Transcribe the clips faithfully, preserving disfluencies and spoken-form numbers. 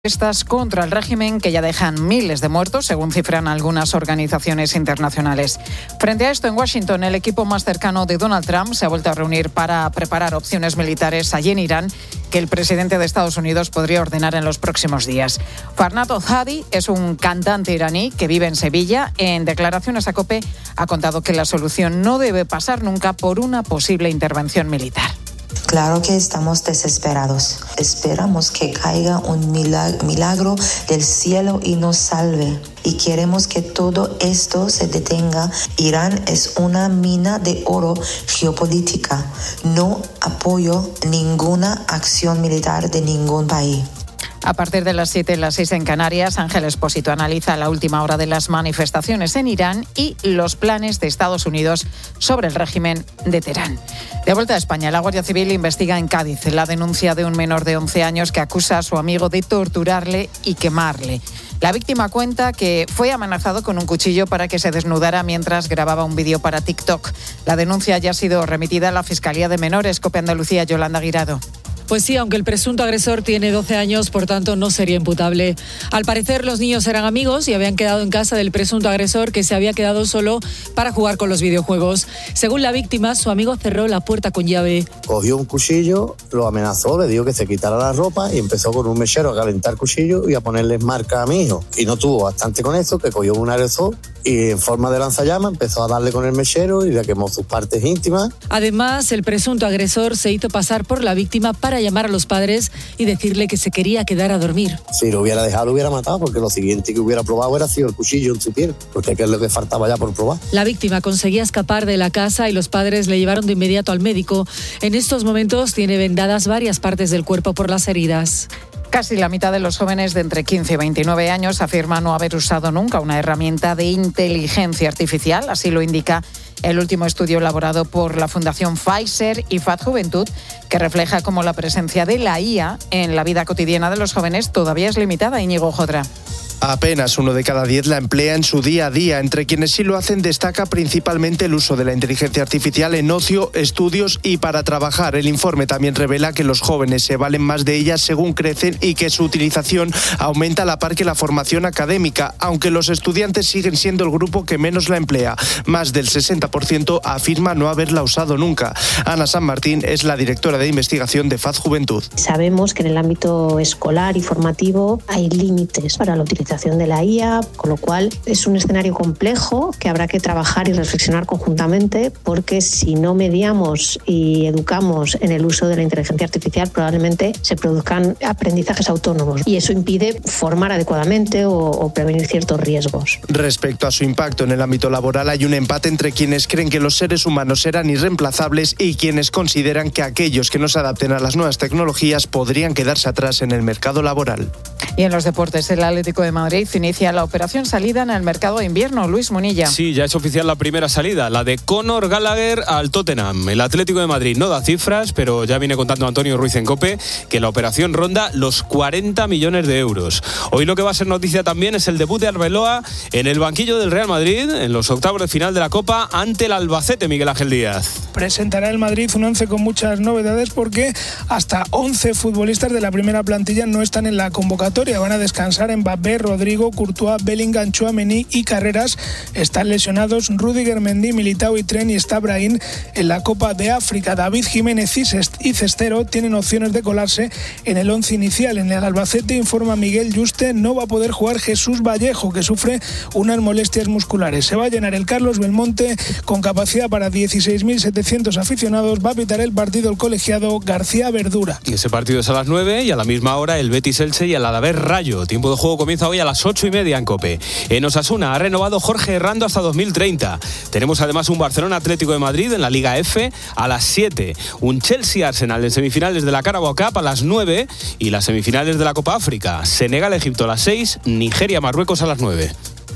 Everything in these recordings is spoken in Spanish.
Estas contra el régimen que ya dejan miles de muertos, según cifran algunas organizaciones internacionales. Frente a esto, en Washington, el equipo más cercano de Donald Trump se ha vuelto a reunir para preparar opciones militares allí en Irán que el presidente de Estados Unidos podría ordenar en los próximos días. Farnad Ozadi es un cantante iraní que vive en Sevilla. En declaraciones a COPE ha contado que la solución no debe pasar nunca por una posible intervención militar. Claro que estamos desesperados. Esperamos que caiga un milagro del cielo y nos salve. Y queremos que todo esto se detenga. Irán es una mina de oro geopolítica. No apoyo ninguna acción militar de ningún país. A partir de las siete, las seis en Canarias, Ángel Expósito analiza la última hora de las manifestaciones en Irán y los planes de Estados Unidos sobre el régimen de Teherán. De vuelta a España, la Guardia Civil investiga en Cádiz la denuncia de un menor de once años que acusa a su amigo de torturarle y quemarle. La víctima cuenta que fue amenazado con un cuchillo para que se desnudara mientras grababa un vídeo para TikTok. La denuncia ya ha sido remitida a la Fiscalía de Menores. COPE Andalucía, Yolanda Guirado. Pues sí, aunque el presunto agresor tiene doce años, por tanto no sería imputable. Al parecer los niños eran amigos y habían quedado en casa del presunto agresor, que se había quedado solo para jugar con los videojuegos. Según la víctima, su amigo cerró la puerta con llave. Cogió un cuchillo, lo amenazó, le dijo que se quitara la ropa y empezó con un mechero a calentar cuchillo y a ponerles marca a mi hijo. Y no tuvo bastante con eso, que cogió un aerosol y en forma de lanzallamas empezó a darle con el mechero y le quemó sus partes íntimas. Además, el presunto agresor se hizo pasar por la víctima para llamar a los padres y decirle que se quería quedar a dormir. Si lo hubiera dejado, lo hubiera matado, porque lo siguiente que hubiera probado era sido el cuchillo en su piel, porque es lo que faltaba ya por probar. La víctima conseguía escapar de la casa y los padres le llevaron de inmediato al médico. En estos momentos tiene vendadas varias partes del cuerpo por las heridas. Casi la mitad de los jóvenes de entre quince y veintinueve años afirma no haber usado nunca una herramienta de inteligencia artificial, así lo indica el último estudio elaborado por la Fundación Pfizer y F A D Juventud, que refleja cómo la presencia de la I A en la vida cotidiana de los jóvenes todavía es limitada. Íñigo Jodra. Apenas uno de cada diez la emplea en su día a día. Entre quienes sí lo hacen destaca principalmente el uso de la inteligencia artificial en ocio, estudios y para trabajar. El informe también revela que los jóvenes se valen más de ellas según crecen y que su utilización aumenta a la par que la formación académica, aunque los estudiantes siguen siendo el grupo que menos la emplea. Más del sesenta por ciento afirma no haberla usado nunca. Ana San Martín es la directora de investigación de F A D Juventud. Sabemos que en el ámbito escolar y formativo hay límites para la utilización de la I A, con lo cual es un escenario complejo que habrá que trabajar y reflexionar conjuntamente, porque si no mediamos y educamos en el uso de la inteligencia artificial, probablemente se produzcan aprendizajes autónomos y eso impide formar adecuadamente o, o prevenir ciertos riesgos. Respecto a su impacto en el ámbito laboral, hay un empate entre quienes creen que los seres humanos serán irreemplazables y quienes consideran que aquellos que no se adapten a las nuevas tecnologías podrían quedarse atrás en el mercado laboral. Y en los deportes, el Atlético de Madrid inicia la operación salida en el mercado de invierno. Luis Munilla. Sí, ya es oficial la primera salida, la de Conor Gallagher al Tottenham. El Atlético de Madrid no da cifras, pero ya viene contando Antonio Ruiz en COPE que la operación ronda los cuarenta millones de euros. Hoy lo que va a ser noticia también es el debut de Arbeloa en el banquillo del Real Madrid en los octavos de final de la Copa ante el Albacete. Miguel Ángel Díaz. Presentará el Madrid un once con muchas novedades porque hasta once futbolistas de la primera plantilla no están en la convocatoria. Van a descansar Mbappé, Rodrigo, Courtois, Bellingham, Tchouaméni y Carreras. Están lesionados Rüdiger, Mendy, Militao y Tren, y está Brahim en la Copa de África. David Jiménez y Cestero tienen opciones de colarse en el once inicial. En el Albacete, informa Miguel Yuste, no va a poder jugar Jesús Vallejo, que sufre unas molestias musculares. Se va a llenar el Carlos Belmonte con capacidad para dieciséis mil setecientos aficionados. Va a pitar el partido el colegiado García Verdura. Y ese partido es a las nueve y a la misma hora el Betis Elche y el Alavés Rayo. Tiempo de juego comienza hoy a las ocho y media en COPE. En Osasuna ha renovado Jorge Herrando hasta dos mil treinta. Tenemos además un Barcelona Atlético de Madrid en la Liga F a las siete. Un Chelsea Arsenal en semifinales de la Carabao Cup a las nueve. Y las semifinales de la Copa África. Senegal Egipto a las seis. Nigeria Marruecos a las nueve.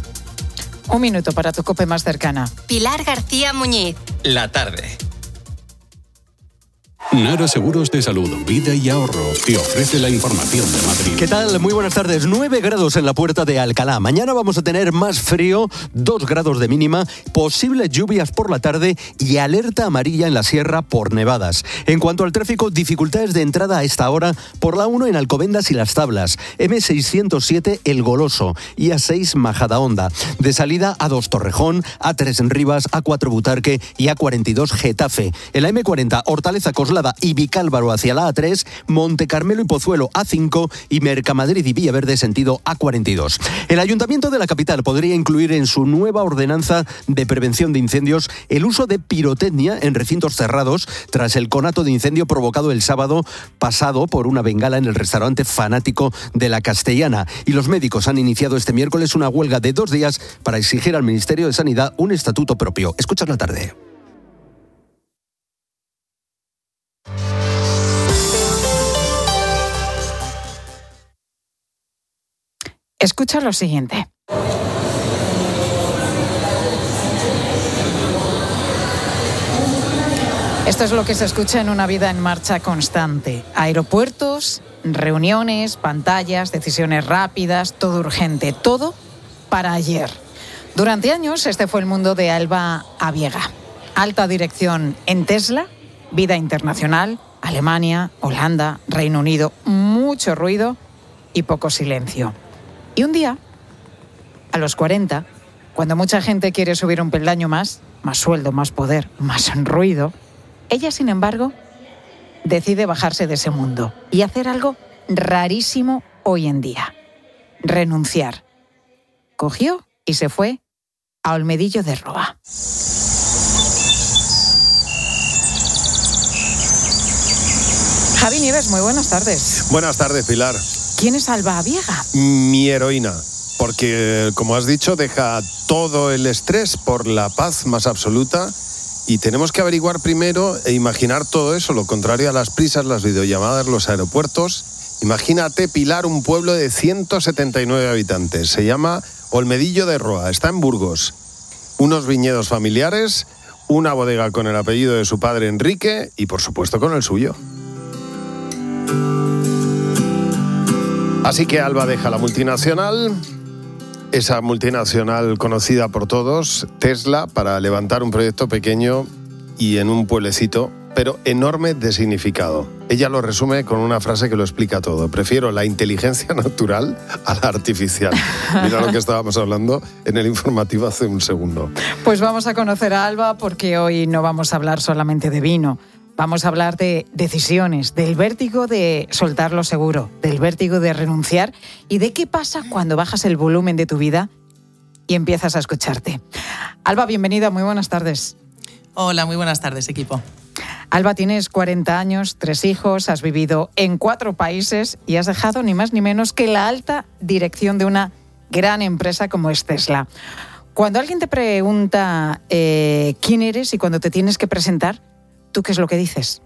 Un minuto para tu COPE más cercana. Pilar García Muñiz. La tarde. Nara Seguros de Salud, Vida y Ahorro te ofrece la información de Madrid. ¿Qué tal? Muy buenas tardes. nueve grados en la Puerta de Alcalá. Mañana vamos a tener más frío, dos grados de mínima, posibles lluvias por la tarde y alerta amarilla en la sierra por nevadas. En cuanto al tráfico, dificultades de entrada a esta hora por la uno en Alcobendas y Las Tablas, eme seiscientos siete El Goloso y A seis Majadahonda. De salida A dos Torrejón, A tres en Rivas, A cuatro Butarque y A cuarenta y dos Getafe. En la eme cuarenta Hortaleza Coslada y Vicálvaro hacia la A tres, Monte Carmelo y Pozuelo A cinco y Mercamadrid y Villaverde sentido A cuarenta y dos. El Ayuntamiento de la capital podría incluir en su nueva ordenanza de prevención de incendios el uso de pirotecnia en recintos cerrados tras el conato de incendio provocado el sábado pasado por una bengala en el restaurante Fanático de la Castellana. Y los médicos han iniciado este miércoles una huelga de dos días para exigir al Ministerio de Sanidad un estatuto propio. Escuchas la tarde. Escucha lo siguiente. Esto es lo que se escucha en una vida en marcha constante. Aeropuertos, reuniones, pantallas, decisiones rápidas, todo urgente, todo para ayer. Durante años este fue el mundo de Alba Abiega. Alta dirección en Tesla, vida internacional, Alemania, Holanda, Reino Unido, mucho ruido y poco silencio. Y un día, a los cuarenta, cuando mucha gente quiere subir un peldaño más, más sueldo, más poder, más ruido, ella, sin embargo, decide bajarse de ese mundo y hacer algo rarísimo hoy en día: renunciar. Cogió y se fue a Olmedillo de Roa. Javi Nieves, muy buenas tardes. Buenas tardes, Pilar. ¿Quién es Alba Abiega? Mi heroína, porque, como has dicho, deja todo el estrés por la paz más absoluta y tenemos que averiguar primero e imaginar todo eso, lo contrario a las prisas, las videollamadas, los aeropuertos. Imagínate, Pilar, un pueblo de ciento setenta y nueve habitantes. Se llama Olmedillo de Roa, está en Burgos. Unos viñedos familiares, una bodega con el apellido de su padre Enrique y, por supuesto, con el suyo. Así que Alba deja la multinacional, esa multinacional conocida por todos, Tesla, para levantar un proyecto pequeño y en un pueblecito, pero enorme de significado. Ella lo resume con una frase que lo explica todo: prefiero la inteligencia natural a la artificial. Mira lo que estábamos hablando en el informativo hace un segundo. Pues vamos a conocer a Alba, porque hoy no vamos a hablar solamente de vino. Vamos a hablar de decisiones, del vértigo de soltar lo seguro, del vértigo de renunciar y de qué pasa cuando bajas el volumen de tu vida y empiezas a escucharte. Alba, bienvenida, muy buenas tardes. Hola, muy buenas tardes, equipo. Alba, tienes cuarenta años, tres hijos, has vivido en cuatro países y has dejado ni más ni menos que la alta dirección de una gran empresa como es Tesla. Cuando alguien te pregunta eh, quién eres y cuando te tienes que presentar, ¿tú qué es lo que dices?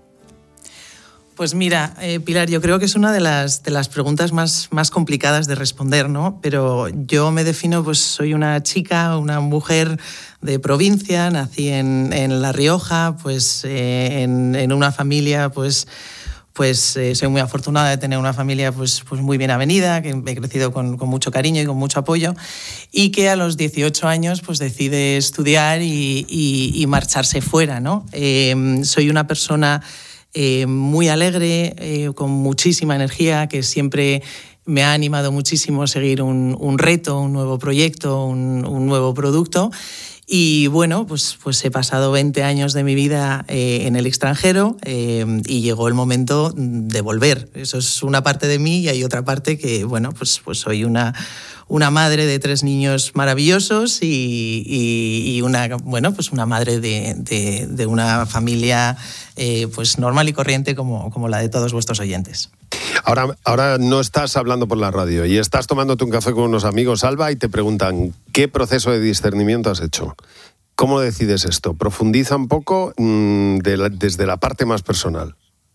Pues mira, eh, Pilar, yo creo que es una de las, de las preguntas más, más complicadas de responder, ¿no? Pero yo me defino, pues soy una chica, una mujer de provincia, nací en, en La Rioja, pues eh, en, en una familia, pues... pues eh, soy muy afortunada de tener una familia pues, pues muy bien avenida, que he crecido con, con mucho cariño y con mucho apoyo, y que a los dieciocho años pues, decide estudiar y, y, y marcharse fuera, ¿no? Eh, soy una persona eh, muy alegre, eh, con muchísima energía, que siempre me ha animado muchísimo a seguir un, un reto, un nuevo proyecto, un, un nuevo producto. Y bueno, pues, pues he pasado veinte años de mi vida eh, en el extranjero eh, y llegó el momento de volver. Eso es una parte de mí y hay otra parte que, bueno, pues, pues soy una, una madre de tres niños maravillosos y, y, y una, bueno, pues una madre de, de, de una familia eh, pues normal y corriente como, como la de todos vuestros oyentes. Ahora, ahora no estás hablando por la radio y estás tomándote un café con unos amigos, Alba, y te preguntan ¿qué proceso de discernimiento has hecho? ¿Cómo decides esto? Profundiza un poco mmm, de la, desde la parte más personal.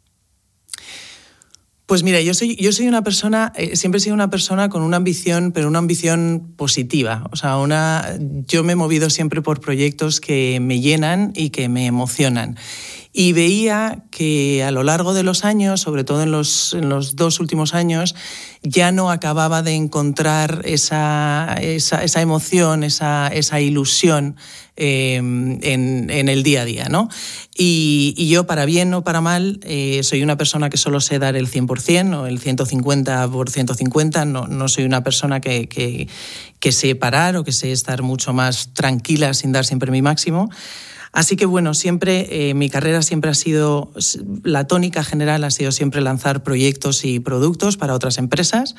Pues mira, yo soy, yo soy una persona, eh, siempre he sido una persona con una ambición, pero una ambición positiva. O sea, una, yo me he movido siempre por proyectos que me llenan y que me emocionan. Y veía que a lo largo de los años, sobre todo en los, en los dos últimos años, ya no acababa de encontrar esa, esa, esa emoción, esa, esa ilusión eh, en, en el día a día, ¿no? Y, y yo, para bien o para mal, eh, soy una persona que solo sé dar el cien por ciento o el ciento cincuenta por ciento cincuenta, no, no soy una persona que, que, que sé parar o que sé estar mucho más tranquila sin dar siempre mi máximo. Así que bueno, siempre eh, mi carrera siempre ha sido, la tónica general ha sido siempre lanzar proyectos y productos para otras empresas.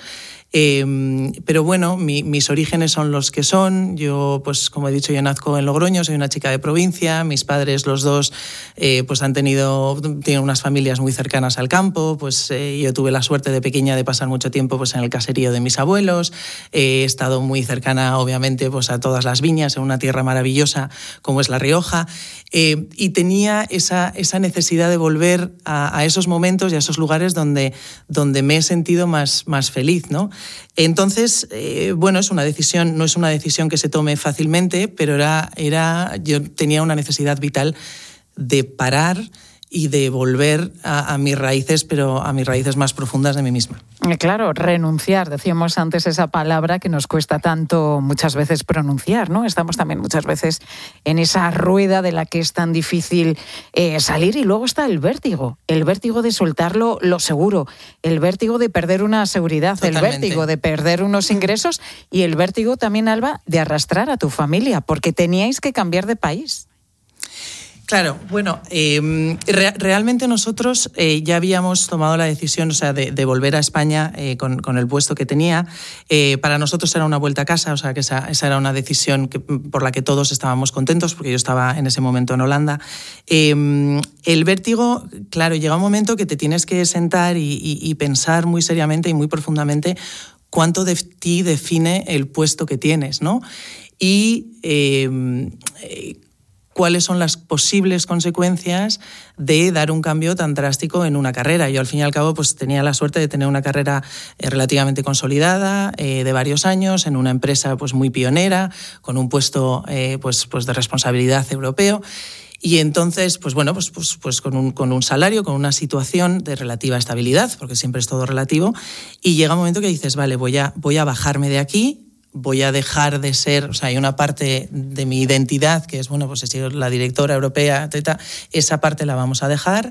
Eh, pero bueno, mi, mis orígenes son los que son. Yo, pues como he dicho, yo nazco en Logroño, soy una chica de provincia. Mis padres, los dos, eh, pues han tenido, tienen unas familias muy cercanas al campo. Pues eh, yo tuve la suerte de pequeña de pasar mucho tiempo pues en el caserío de mis abuelos. Eh, he estado muy cercana, obviamente, pues a todas las viñas en una tierra maravillosa como es La Rioja. Eh, y tenía esa, esa necesidad de volver a, a esos momentos y a esos lugares donde, donde me he sentido más, más feliz, ¿no? Entonces, eh, bueno, es una decisión, no es una decisión que se tome fácilmente, pero era, era, yo tenía una necesidad vital de parar y de volver a, a mis raíces, pero a mis raíces más profundas de mí misma. Claro, renunciar, decíamos antes esa palabra que nos cuesta tanto muchas veces pronunciar, ¿no? Estamos también muchas veces en esa rueda de la que es tan difícil eh, salir, y luego está el vértigo, el vértigo de soltarlo lo seguro, el vértigo de perder una seguridad, Totalmente. El vértigo de perder unos ingresos y el vértigo también, Alba, de arrastrar a tu familia, porque teníais que cambiar de país. Claro, bueno, eh, re- realmente nosotros eh, ya habíamos tomado la decisión, o sea, de, de volver a España eh, con, con el puesto que tenía. Eh, para nosotros era una vuelta a casa, o sea, que esa, esa era una decisión que, por la que todos estábamos contentos, porque yo estaba en ese momento en Holanda. Eh, el vértigo, claro, llega un momento que te tienes que sentar y, y, y pensar muy seriamente y muy profundamente cuánto de ti define el puesto que tienes, ¿no? Y eh, eh, cuáles son las posibles consecuencias de dar un cambio tan drástico en una carrera. Yo, al fin y al cabo, pues tenía la suerte de tener una carrera eh, relativamente consolidada, eh, de varios años, en una empresa pues muy pionera, con un puesto eh, pues, pues de responsabilidad europeo. Y entonces, pues bueno, pues, pues, pues con, un, con un salario, con una situación de relativa estabilidad, porque siempre es todo relativo, y llega un momento que dices, vale, voy a, voy a bajarme de aquí, voy a dejar de ser, o sea, hay una parte de mi identidad que es, bueno, pues he sido la directora europea, etcétera, esa parte la vamos a dejar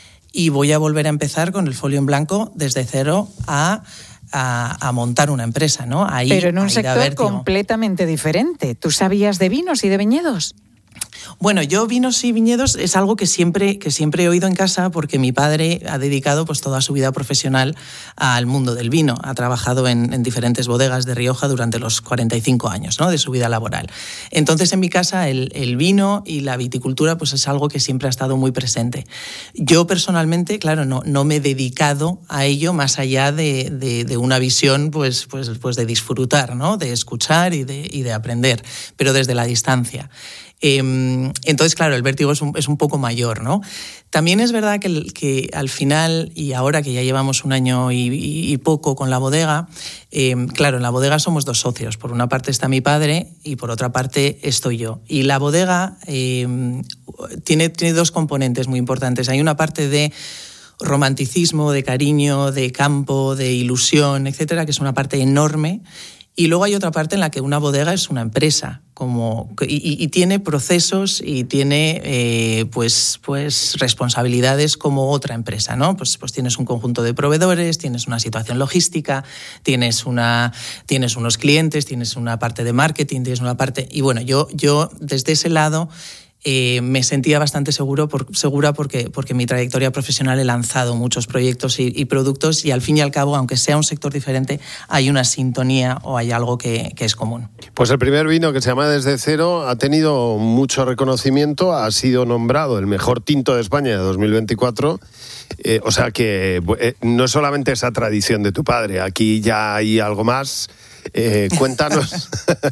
y voy a volver a empezar con el folio en blanco desde cero a, a, a montar una empresa, ¿no? Ahí, Pero en un sector completamente diferente. ¿Tú sabías de vinos y de viñedos? Bueno, yo vinos y viñedos es algo que siempre, que siempre he oído en casa, porque mi padre ha dedicado pues toda su vida profesional al mundo del vino. Ha trabajado en, en diferentes bodegas de Rioja durante los cuarenta y cinco años, ¿no?, de su vida laboral. Entonces, en mi casa el, el vino y la viticultura pues es algo que siempre ha estado muy presente. Yo personalmente, claro, no, no me he dedicado a ello más allá de, de, de una visión pues, pues, pues de disfrutar, ¿no?, de escuchar y de, y de aprender, pero desde la distancia. Eh, entonces, claro, el vértigo es un, es un poco mayor, ¿no? También es verdad que, que al final, y ahora que ya llevamos un año y, y, y poco con la bodega, eh, claro, en la bodega somos dos socios. Por una parte está mi padre y por otra parte estoy yo. Y la bodega eh, tiene, tiene dos componentes muy importantes. Hay una parte de romanticismo, de cariño, de campo, de ilusión, etcétera, que es una parte enorme. Y luego hay otra parte en la que una bodega es una empresa, como, y, y tiene procesos y tiene eh, pues, pues responsabilidades como otra empresa, ¿no? Pues, pues tienes un conjunto de proveedores, tienes una situación logística, tienes, una, tienes unos clientes, tienes una parte de marketing, tienes una parte... Y bueno, yo, yo desde ese lado... Eh, me sentía bastante seguro por, segura porque, porque en mi trayectoria profesional he lanzado muchos proyectos y, y productos, y al fin y al cabo, aunque sea un sector diferente, hay una sintonía o hay algo que, que es común. Pues el primer vino, que se llama Desde Cero, ha tenido mucho reconocimiento, ha sido nombrado el mejor tinto de España de dos mil veinticuatro. Eh, o sea que eh, no es solamente esa tradición de tu padre, aquí ya hay algo más. Eh, cuéntanos,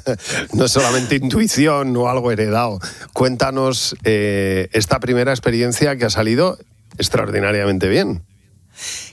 no es solamente intuición o algo heredado, cuéntanos eh, esta primera experiencia que ha salido extraordinariamente bien.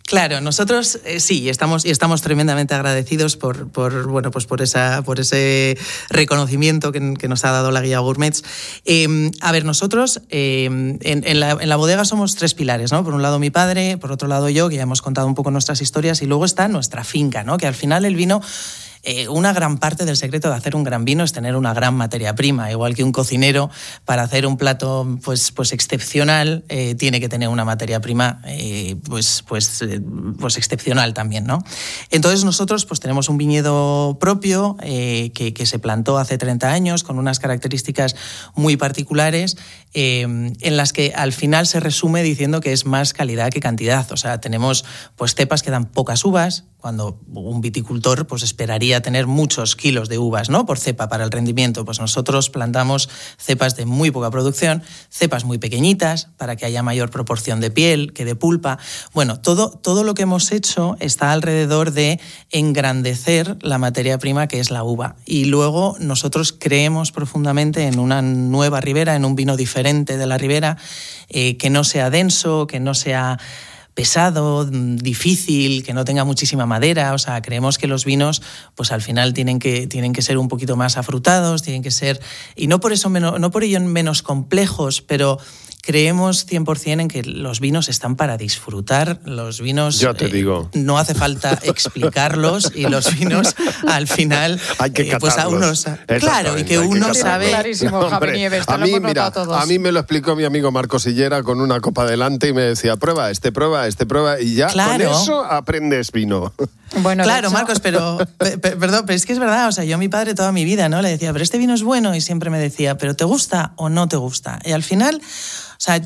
Claro, nosotros eh, sí, estamos, y estamos tremendamente agradecidos por, por, bueno, pues por, esa, por ese reconocimiento que, que nos ha dado la guía Gourmets. Eh, a ver, nosotros eh, en, en, la, en la bodega somos tres pilares, ¿no? Por un lado mi padre, por otro lado yo, que ya hemos contado un poco nuestras historias, y luego está nuestra finca, ¿no? Que al final el vino... Eh, una gran parte del secreto de hacer un gran vino es tener una gran materia prima, igual que un cocinero para hacer un plato pues, pues excepcional eh, tiene que tener una materia prima eh, pues, pues, eh, pues excepcional también, ¿no? Entonces nosotros pues tenemos un viñedo propio eh, que, que se plantó hace treinta años con unas características muy particulares eh, en las que al final se resume diciendo que es más calidad que cantidad. O sea, tenemos pues cepas que dan pocas uvas, cuando un viticultor pues esperaría tener muchos kilos de uvas, ¿no? Por cepa para el rendimiento. Pues nosotros plantamos cepas de muy poca producción, cepas muy pequeñitas para que haya mayor proporción de piel que de pulpa. Bueno, todo, todo lo que hemos hecho está alrededor de engrandecer la materia prima que es la uva. Y luego nosotros creemos profundamente en una nueva ribera, en un vino diferente de la ribera, eh, que no sea denso, que no sea pesado, difícil, que no tenga muchísima madera. O sea, creemos que los vinos, pues al final tienen que, tienen que ser un poquito más afrutados, tienen que ser, y no por eso menos, no por ello menos complejos, pero creemos cien por ciento en que los vinos están para disfrutar. Los vinos, ya te eh, digo. No hace falta explicarlos, y los vinos al final hay que eh, pues a unos, claro, y que uno que sabe clarísimo, no, Javi Nieves, a mí mira, a mí me lo explicó mi amigo Marcos Sillera con una copa delante y me decía, prueba este, prueba este, prueba, y ya claro. Con eso aprendes vino. Bueno, claro, hecho... Marcos, pero pe, pe, perdón, pero es que es verdad. O sea, yo a mi padre toda mi vida, ¿no? Le decía, pero este vino es bueno, y siempre me decía, pero ¿te gusta o no te gusta? Y al final, o sea,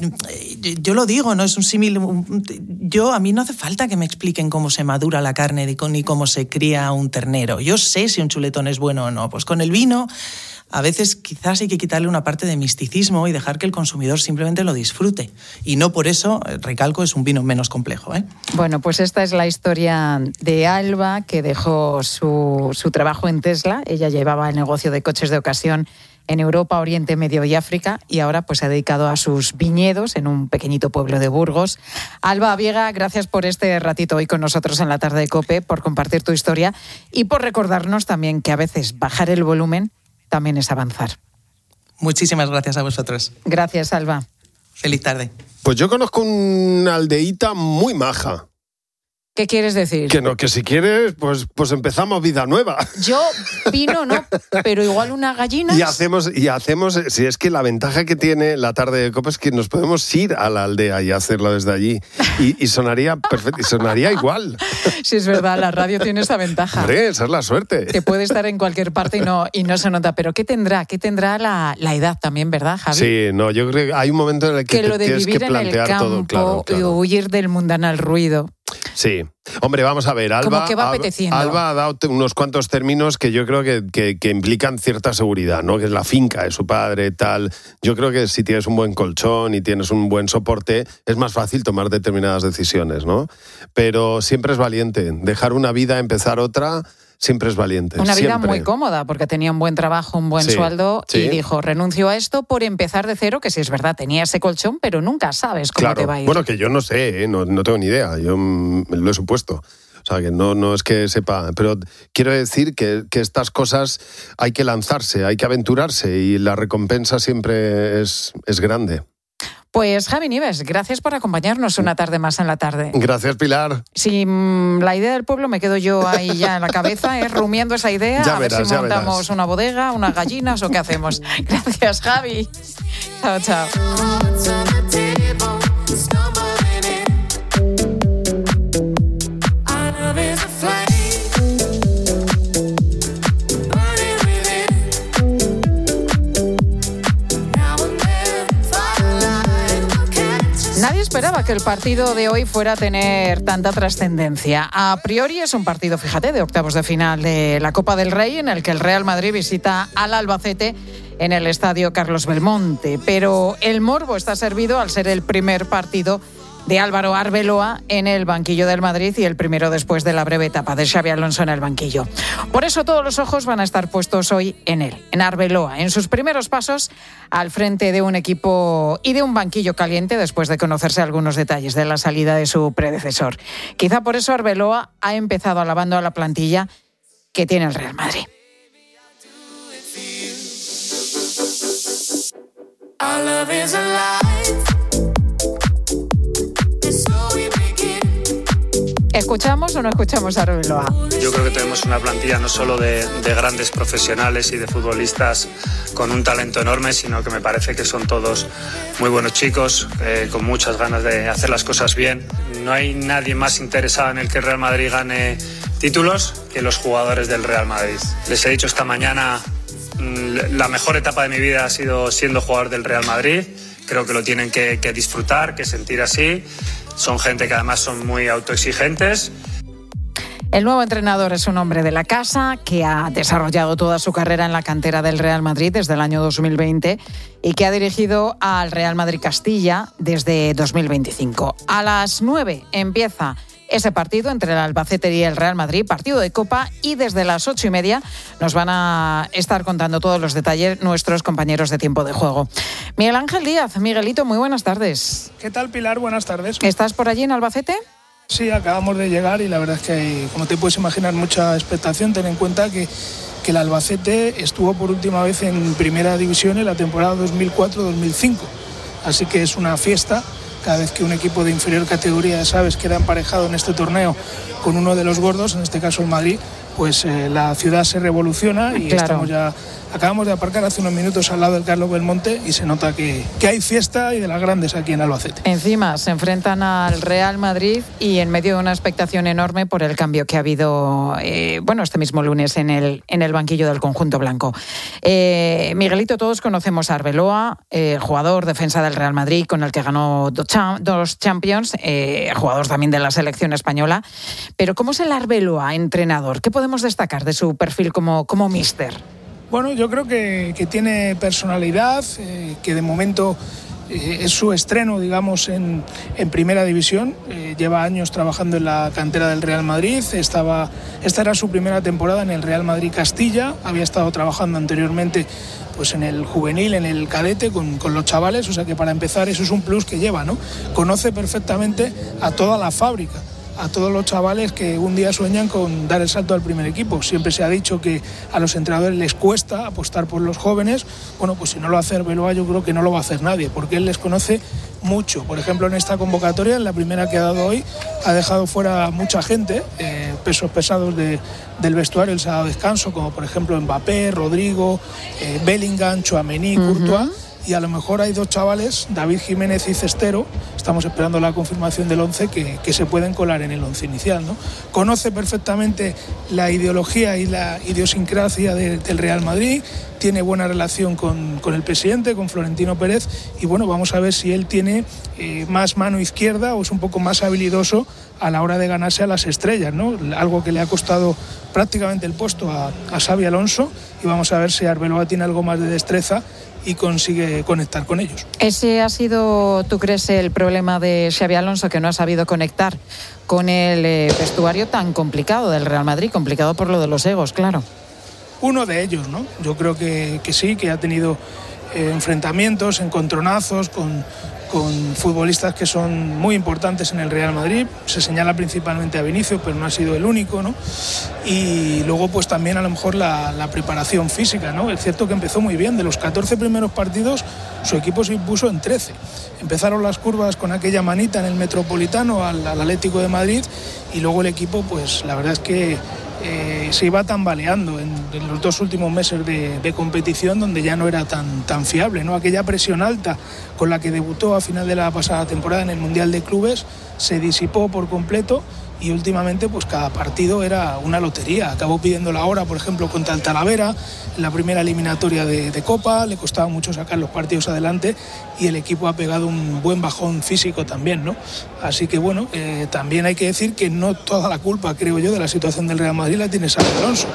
yo lo digo, ¿no? Es un símil. Yo, a mí no hace falta que me expliquen cómo se madura la carne ni cómo se cría un ternero. Yo sé si un chuletón es bueno o no. Pues con el vino, a veces quizás hay que quitarle una parte de misticismo y dejar que el consumidor simplemente lo disfrute. Y no por eso, recalco, es un vino menos complejo, ¿eh? Bueno, pues esta es la historia de Alba, que dejó su, su trabajo en Tesla. Ella llevaba el negocio de coches de ocasión en Europa, Oriente Medio y África, y ahora pues se ha dedicado a sus viñedos en un pequeñito pueblo de Burgos. Alba Viega, gracias por este ratito hoy con nosotros en la tarde de COPE, por compartir tu historia y por recordarnos también que a veces bajar el volumen también es avanzar. Muchísimas gracias a vosotros. Gracias, Alba. Feliz tarde. Pues yo conozco una aldeíta muy maja. ¿Qué quieres decir? Que no, que si quieres, pues, pues empezamos vida nueva. Yo vino, no, pero igual unas gallinas. Y hacemos, y hacemos, si es que la ventaja que tiene la tarde de COPE es que nos podemos ir a la aldea y hacerlo desde allí. Y, y sonaría perfecto, y sonaría igual. Sí, es verdad, la radio tiene esa ventaja. Hombre, esa es la suerte. Que puede estar en cualquier parte y no, y no se nota. Pero ¿qué tendrá? ¿Qué tendrá la, la edad también, verdad, Javi? Sí, no, yo creo que hay un momento en el que, que te lo de tienes vivir que en plantear el campo todo, claro, claro. Y huir del mundanal ruido. Sí. Hombre, vamos a ver, Alba, Como que va apeteciendo. Alba ha dado unos cuantos términos que yo creo que, que, que implican cierta seguridad, ¿no? Que es la finca de su padre, tal. Yo creo que si tienes un buen colchón y tienes un buen soporte, es más fácil tomar determinadas decisiones, ¿no? Pero siempre es valiente. Dejar una vida, empezar otra, siempre es valiente. Una vida siempre. muy cómoda, porque tenía un buen trabajo, un buen sí, sueldo, sí. y dijo, renuncio a esto por empezar de cero, que sí es verdad, tenía ese colchón, pero nunca sabes cómo claro. te va a ir. Bueno, que yo no sé, ¿eh? no, no tengo ni idea, yo mm, lo he supuesto. O sea, que no, no es que sepa, pero quiero decir que, que estas cosas hay que lanzarse, hay que aventurarse, y la recompensa siempre es, es grande. Pues Javi Nieves, gracias por acompañarnos una tarde más en la tarde. Gracias, Pilar. Si mmm, la idea del pueblo me quedo yo ahí ya en la cabeza, ¿eh? rumiando esa idea, ya a verás, ver si montamos verás. una bodega, unas gallinas o qué hacemos. Gracias, Javi. Chao, chao. Nadie esperaba que el partido de hoy fuera a tener tanta trascendencia. A priori es un partido, fíjate, de octavos de final de la Copa del Rey, en el que el Real Madrid visita al Albacete en el estadio Carlos Belmonte. Pero el morbo está servido al ser el primer partido de Álvaro Arbeloa en el banquillo del Madrid y el primero después de la breve etapa de Xabi Alonso en el banquillo. Por eso todos los ojos van a estar puestos hoy en él, en Arbeloa, en sus primeros pasos al frente de un equipo y de un banquillo caliente después de conocerse algunos detalles de la salida de su predecesor. Quizá por eso Arbeloa ha empezado alabando a la plantilla que tiene el Real Madrid. ¿Escuchamos o no escuchamos a Arbeloa? Yo creo que tenemos una plantilla no solo de, de grandes profesionales y de futbolistas con un talento enorme, sino que me parece que son todos muy buenos chicos, eh, con muchas ganas de hacer las cosas bien. No hay nadie más interesado en el que el Real Madrid gane títulos que los jugadores del Real Madrid. Les he dicho esta mañana, la mejor etapa de mi vida ha sido siendo jugador del Real Madrid. Creo que lo tienen que, que disfrutar, que sentir así. Son gente que además son muy autoexigentes. El nuevo entrenador es un hombre de la casa que ha desarrollado toda su carrera en la cantera del Real Madrid desde el año dos mil veinte y que ha dirigido al Real Madrid Castilla desde dos mil veinticinco. A las nueve empieza ese partido entre el Albacete y el Real Madrid, partido de Copa, y desde las ocho y media nos van a estar contando todos los detalles nuestros compañeros de Tiempo de Juego. Miguel Ángel Díaz, Miguelito, muy buenas tardes. ¿Qué tal, Pilar? Buenas tardes. ¿Estás por allí en Albacete? Sí, acabamos de llegar y la verdad es que hay, como te puedes imaginar, mucha expectación. Ten en cuenta que, que el Albacete estuvo por última vez en Primera División en la temporada dos mil cuatro dos mil cinco. Así que es una fiesta. Cada vez que un equipo de inferior categoría, sabes, queda emparejado en este torneo con uno de los gordos, en este caso el Madrid, pues eh, la ciudad se revoluciona y claro. estamos ya acabamos de aparcar hace unos minutos al lado del Carlos Belmonte y se nota que, que hay fiesta y de las grandes aquí en Albacete. Encima se enfrentan al Real Madrid y en medio de una expectación enorme por el cambio que ha habido eh, bueno, este mismo lunes en el, en el banquillo del conjunto blanco. Eh, Miguelito, todos conocemos a Arbeloa, eh, jugador defensa del Real Madrid con el que ganó dos, cham- dos Champions, eh, jugador también de la selección española. Pero ¿cómo es el Arbeloa entrenador? ¿Qué podemos destacar de su perfil como, como míster? Bueno, yo creo que, que tiene personalidad, eh, que de momento eh, es su estreno, digamos, en, en Primera División. Eh, lleva años trabajando en la cantera del Real Madrid. Estaba, esta era su primera temporada en el Real Madrid Castilla. Había estado trabajando anteriormente pues, en el juvenil, en el cadete, con, con los chavales. O sea que para empezar eso es un plus que lleva, ¿no? Conoce perfectamente a toda la fábrica, a todos los chavales que un día sueñan con dar el salto al primer equipo. Siempre se ha dicho que a los entrenadores les cuesta apostar por los jóvenes. Bueno, pues si no lo hace Arbeloa, yo creo que no lo va a hacer nadie, porque él les conoce mucho. Por ejemplo, en esta convocatoria, en la primera que ha dado hoy, ha dejado fuera mucha gente, eh, pesos pesados de, del vestuario, el sábado descanso, como por ejemplo Mbappé, Rodrigo, eh, Bellingham, Tchouaméni, uh-huh. Courtois. Y a lo mejor hay dos chavales, David Jiménez y Cestero, estamos esperando la confirmación del once, que, que se pueden colar en el once inicial, ¿no? Conoce perfectamente la ideología y la idiosincrasia de, del Real Madrid, tiene buena relación con, con el presidente, con Florentino Pérez, y bueno, vamos a ver si él tiene eh, más mano izquierda o es un poco más habilidoso a la hora de ganarse a las estrellas, ¿no? Algo que le ha costado prácticamente el puesto a, a Xabi Alonso, y vamos a ver si Arbeloa tiene algo más de destreza y consigue conectar con ellos. Ese ha sido, ¿tú crees, el problema de Xabi Alonso, que no ha sabido conectar con el eh, vestuario tan complicado del Real Madrid, complicado por lo de los egos, claro? Uno de ellos, ¿no? Yo creo que, que sí, que ha tenido eh, enfrentamientos, encontronazos con, con futbolistas que son muy importantes en el Real Madrid. Se señala principalmente a Vinicius, pero no ha sido el único, ¿no? Y luego pues también a lo mejor la, la preparación física, ¿no? Es cierto que empezó muy bien. De los catorce primeros partidos, su equipo se impuso en trece. Empezaron las curvas con aquella manita en el Metropolitano al, al Atlético de Madrid, y luego el equipo, pues la verdad es que Eh, se iba tambaleando en, en los dos últimos meses de, de competición, donde ya no era tan, tan fiable, ¿no? Aquella presión alta con la que debutó a final de la pasada temporada en el Mundial de Clubes se disipó por completo, y últimamente pues cada partido era una lotería. Acabó pidiendo la hora, por ejemplo, contra el Talavera en la primera eliminatoria de, de Copa. Le costaba mucho sacar los partidos adelante y el equipo ha pegado un buen bajón físico también, ¿no? Así que bueno, eh, también hay que decir que no toda la culpa, creo yo, de la situación del Real Madrid la tiene Xabi Alonso.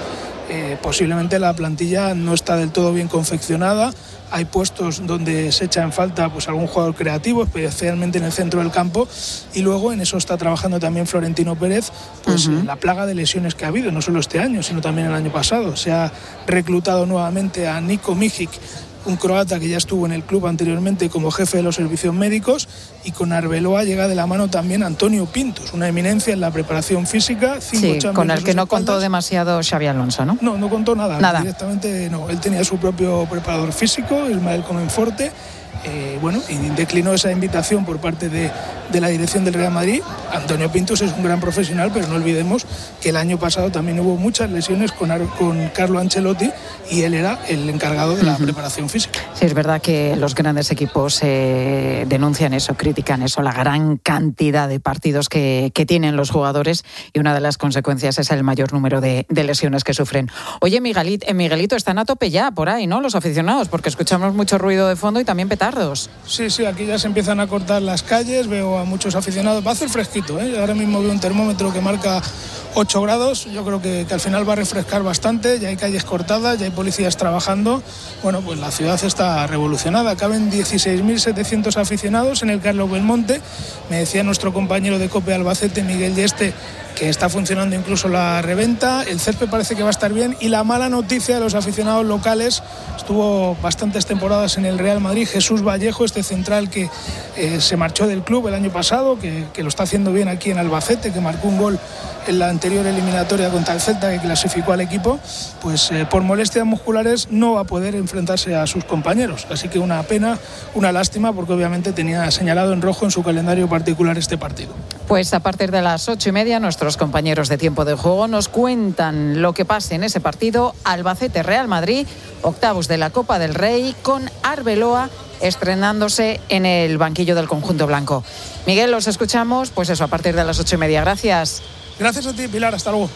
eh, posiblemente la plantilla no está del todo bien confeccionada. Hay puestos donde se echa en falta pues algún jugador creativo, especialmente en el centro del campo, y luego en eso está trabajando también Florentino Pérez, pues uh-huh. la plaga de lesiones que ha habido, no solo este año, sino también el año pasado. Se ha reclutado nuevamente a Niko Mijic, un croata que ya estuvo en el club anteriormente como jefe de los servicios médicos, y con Arbeloa llega de la mano también Antonio Pintos, una eminencia en la preparación física. Cinco sí, con el que no espaldas. Contó demasiado Xabi Alonso, ¿no? No, no contó nada, nada. Directamente no. Él tenía su propio preparador físico, Ismael Comenforte. Eh, bueno, y declinó esa invitación por parte de, de la dirección del Real Madrid. Antonio Pintos es un gran profesional, pero no olvidemos que el año pasado también hubo muchas lesiones con, con Carlo Ancelotti, y él era el encargado de la uh-huh. preparación física. Sí, es verdad que los grandes equipos eh, denuncian eso, critican eso, la gran cantidad de partidos que, que tienen los jugadores, y una de las consecuencias es el mayor número de, de lesiones que sufren. Oye, Miguelito, eh, Miguelito, están a tope ya por ahí, ¿no?, los aficionados, porque escuchamos mucho ruido de fondo y también petardos. Sí, sí, aquí ya se empiezan a cortar las calles, veo a muchos aficionados. Va a hacer fresquito, ¿eh? Ahora mismo veo un termómetro que marca ocho grados, yo creo que, que al final va a refrescar bastante, ya hay calles cortadas, ya hay policías trabajando. Bueno, pues la ciudad está revolucionada, caben dieciséis mil setecientos aficionados en el Carlos Belmonte. Me decía nuestro compañero de COPE Albacete, Miguel Yeste, que está funcionando incluso la reventa, el césped parece que va a estar bien, y la mala noticia de los aficionados locales, estuvo bastantes temporadas en el Real Madrid, Jesús Vallejo, este central que eh, se marchó del club el año pasado, que, que lo está haciendo bien aquí en Albacete, que marcó un gol en la anterior eliminatoria contra el Celta, que clasificó al equipo, pues eh, por molestias musculares no va a poder enfrentarse a sus compañeros, así que una pena, una lástima, porque obviamente tenía señalado en rojo en su calendario particular este partido. Pues a partir de las ocho y media nuestros compañeros de Tiempo de Juego nos cuentan lo que pase en ese partido Albacete-Real Madrid, octavos de la Copa del Rey, con Arbeloa estrenándose en el banquillo del conjunto blanco. Miguel, los escuchamos, pues eso, a partir de las ocho y media. Gracias. Gracias a ti, Pilar, hasta luego.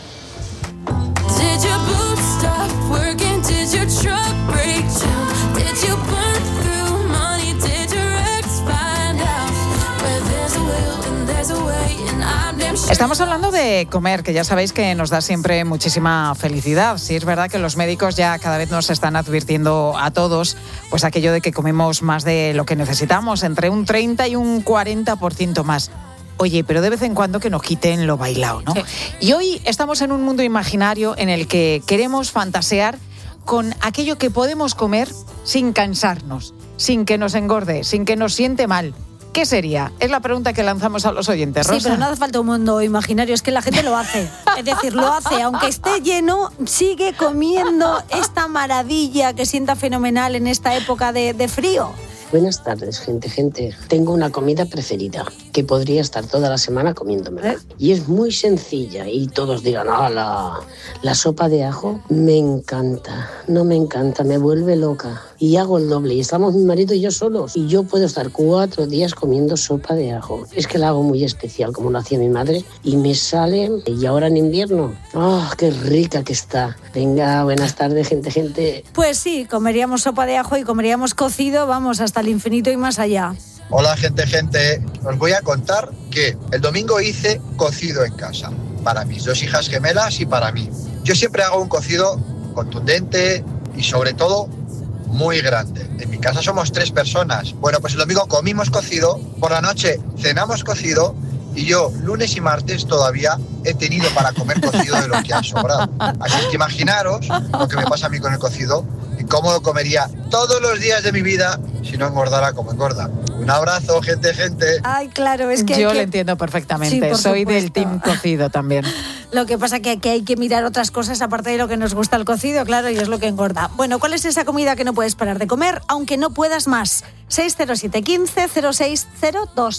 Estamos hablando de comer, que ya sabéis que nos da siempre muchísima felicidad. Sí, es verdad que los médicos ya cada vez nos están advirtiendo a todos pues aquello de que comemos más de lo que necesitamos, entre un treinta y un cuarenta por ciento más. Oye, pero de vez en cuando que nos quiten lo bailado, ¿no? Sí. Y hoy estamos en un mundo imaginario en el que queremos fantasear con aquello que podemos comer sin cansarnos, sin que nos engorde, sin que nos siente mal. ¿Qué sería? Es la pregunta que lanzamos a los oyentes, Rosa. Sí, pero no hace falta un mundo imaginario, es que la gente lo hace. Es decir, lo hace, aunque esté lleno, sigue comiendo esta maravilla que sienta fenomenal en esta época de, de frío. Buenas tardes, gente, gente. Tengo una comida preferida que podría estar toda la semana comiéndomela. ¿Eh? Y es muy sencilla y todos dirán, ah, la, la sopa de ajo me encanta. No me encanta, me vuelve loca. Y hago el doble. Y estamos mi marido y yo solos. Y yo puedo estar cuatro días comiendo sopa de ajo. Es que la hago muy especial, como lo hacía mi madre. Y me sale, y ahora en invierno, ¡ah, oh, qué rica que está! Venga, buenas tardes, gente, gente. Pues sí, comeríamos sopa de ajo y comeríamos cocido, vamos, hasta el infinito y más allá. Hola, gente, gente. Os voy a contar que el domingo hice cocido en casa. Para mis dos hijas gemelas y para mí. Yo siempre hago un cocido contundente y sobre todo muy grande. En mi casa somos tres personas. Bueno, pues el domingo comimos cocido, por la noche cenamos cocido y yo lunes y martes todavía he tenido para comer cocido de lo que ha sobrado. Así que imaginaros lo que me pasa a mí con el cocido y cómo lo comería todos los días de mi vida si no engordara como engorda. Un abrazo, gente, gente. Ay, claro, es que... Yo que... lo entiendo perfectamente, sí, soy supuesto. Del team cocido también. Lo que pasa que, que hay que mirar otras cosas aparte de lo que nos gusta el cocido, claro, y es lo que engorda. Bueno, ¿cuál es esa comida que no puedes parar de comer, aunque no puedas más? seis cero siete, quince, cero seis cero dos.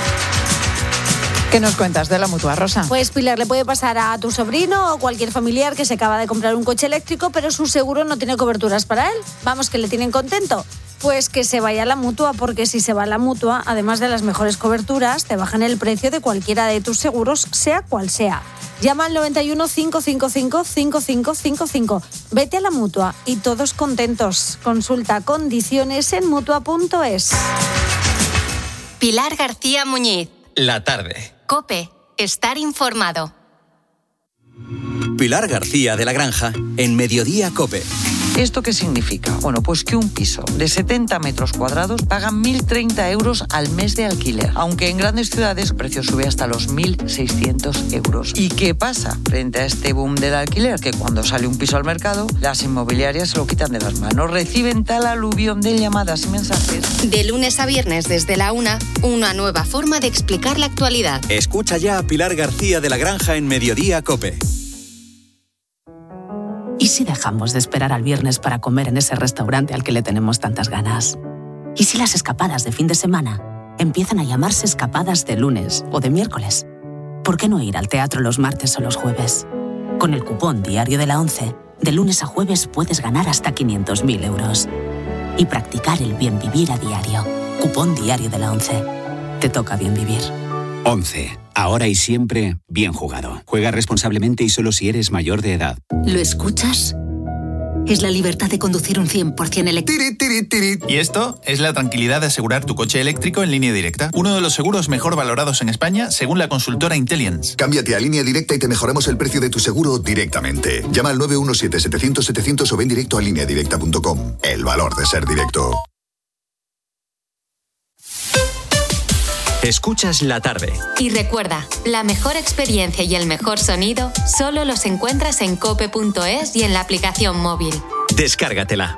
¿Qué nos cuentas de la Mutua, Rosa? Pues, Pilar, le puede pasar a tu sobrino o cualquier familiar que se acaba de comprar un coche eléctrico, pero su seguro no tiene coberturas para él. Vamos, que le tienen contento. Pues que se vaya a la Mutua, porque si se va a la Mutua, además de las mejores coberturas, te bajan el precio de cualquiera de tus seguros, sea cual sea. Llama al noventa y uno, cinco cinco cinco, cinco cinco cinco cinco. Vete a la Mutua y todos contentos. Consulta condiciones en mutua punto es. Pilar García Muñiz. La tarde. COPE. Estar informado. Pilar García de la Granja, en Mediodía COPE. ¿Esto qué significa? Bueno, pues que un piso de setenta metros cuadrados paga mil treinta euros al mes de alquiler, aunque en grandes ciudades el precio sube hasta los mil seiscientos euros. ¿Y qué pasa frente a este boom del alquiler? Que cuando sale un piso al mercado, las inmobiliarias se lo quitan de las manos, reciben tal aluvión de llamadas y mensajes. De lunes a viernes desde la una, una nueva forma de explicar la actualidad. Escucha ya a Pilar García de la Granja en Mediodía COPE. ¿Y si dejamos de esperar al viernes para comer en ese restaurante al que le tenemos tantas ganas? ¿Y si las escapadas de fin de semana empiezan a llamarse escapadas de lunes o de miércoles? ¿Por qué no ir al teatro los martes o los jueves? Con el cupón Diario de la ONCE, de lunes a jueves puedes ganar hasta quinientos mil euros. Y practicar el bien vivir a diario. Cupón Diario de la ONCE. Te toca bien vivir. ONCE. Ahora y siempre, bien jugado. Juega responsablemente y solo si eres mayor de edad. ¿Lo escuchas? Es la libertad de conducir un cien por ciento eléctrico. Y esto es la tranquilidad de asegurar tu coche eléctrico en Línea Directa. Uno de los seguros mejor valorados en España, según la consultora Intelliance. Cámbiate a Línea Directa y te mejoramos el precio de tu seguro directamente. Llama al nueve uno siete, setecientos, setecientos o ven directo a línea directa punto com. El valor de ser directo. Escuchas la tarde. Y recuerda, la mejor experiencia y el mejor sonido solo los encuentras en cope punto es y en la aplicación móvil. Descárgatela.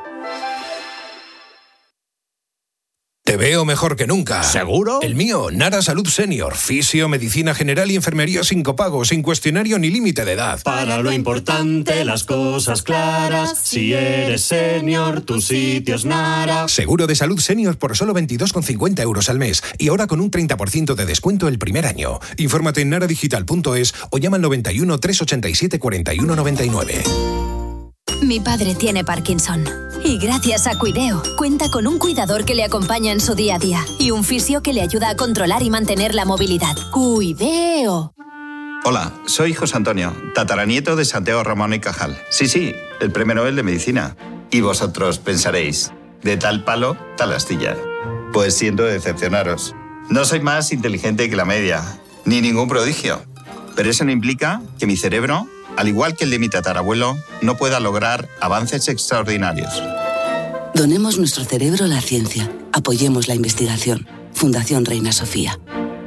Te veo mejor que nunca. ¿Seguro? El mío, Nara Salud Senior. Fisio, medicina general y enfermería sin copago, sin cuestionario ni límite de edad. Para lo importante, las cosas claras. Si eres senior, tu sitio es Nara. Seguro de salud senior por solo veintidós con cincuenta euros al mes. Y ahora con un treinta por ciento de descuento el primer año. Infórmate en nara digital punto es o llama al noventa y uno, trescientos ochenta y siete, cuarenta y uno noventa y nueve. Mi padre tiene Parkinson. Y gracias a Cuideo, cuenta con un cuidador que le acompaña en su día a día y un fisio que le ayuda a controlar y mantener la movilidad. ¡Cuideo! Hola, soy José Antonio, tataranieto de Santiago Ramón y Cajal. Sí, sí, el premio Nobel de Medicina. Y vosotros pensaréis, de tal palo, tal astilla. Pues siento decepcionaros. No soy más inteligente que la media, ni ningún prodigio. Pero eso no implica que mi cerebro, al igual que el de mi tatarabuelo, no pueda lograr avances extraordinarios. Donemos nuestro cerebro a la ciencia. Apoyemos la investigación. Fundación Reina Sofía.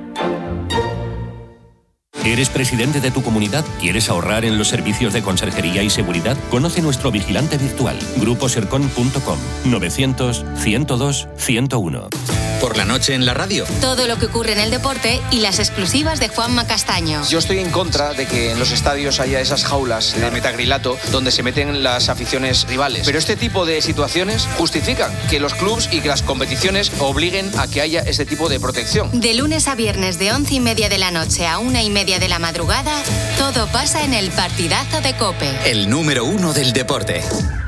¿Eres presidente de tu comunidad? ¿Quieres ahorrar en los servicios de conserjería y seguridad? Conoce nuestro vigilante virtual. grupo sercon punto com. novecientos, ciento dos, ciento uno. Por la noche en la radio. Todo lo que ocurre en el deporte y las exclusivas de Juanma Castaño. Yo estoy en contra de que en los estadios haya esas jaulas de metacrilato donde se meten las aficiones rivales. Pero este tipo de situaciones justifican que los clubs y que las competiciones obliguen a que haya este tipo de protección. De lunes a viernes de once y media de la noche a una y media de la madrugada, todo pasa en el partidazo de COPE. El número uno del deporte.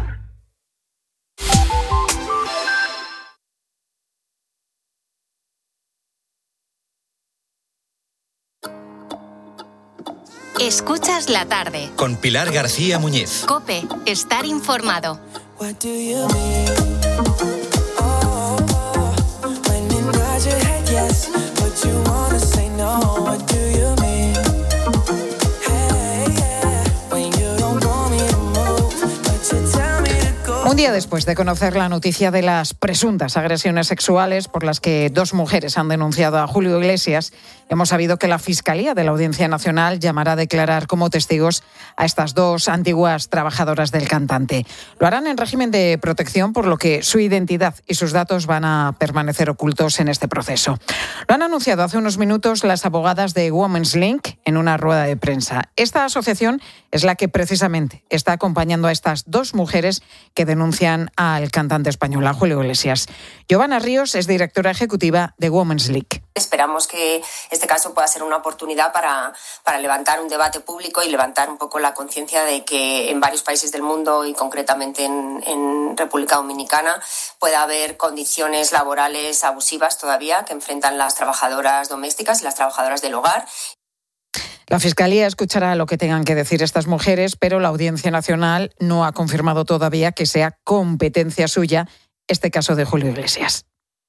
Escuchas la tarde. Con Pilar García Muñiz. COPE, estar informado. Un día después de conocer la noticia de las presuntas agresiones sexuales por las que dos mujeres han denunciado a Julio Iglesias, hemos sabido que la Fiscalía de la Audiencia Nacional llamará a declarar como testigos a estas dos antiguas trabajadoras del cantante. Lo harán en régimen de protección, por lo que su identidad y sus datos van a permanecer ocultos en este proceso. Lo han anunciado hace unos minutos las abogadas de Women's Link en una rueda de prensa. Esta asociación es la que precisamente está acompañando a estas dos mujeres que denuncian al cantante español, a Julio Iglesias. Giovanna Ríos es directora ejecutiva de Women's League. Esperamos que este caso pueda ser una oportunidad para, para levantar un debate público y levantar un poco la conciencia de que en varios países del mundo y concretamente en, en República Dominicana pueda haber condiciones laborales abusivas todavía que enfrentan las trabajadoras domésticas y las trabajadoras del hogar. La Fiscalía escuchará lo que tengan que decir estas mujeres, pero la Audiencia Nacional no ha confirmado todavía que sea competencia suya este caso de Julio Iglesias.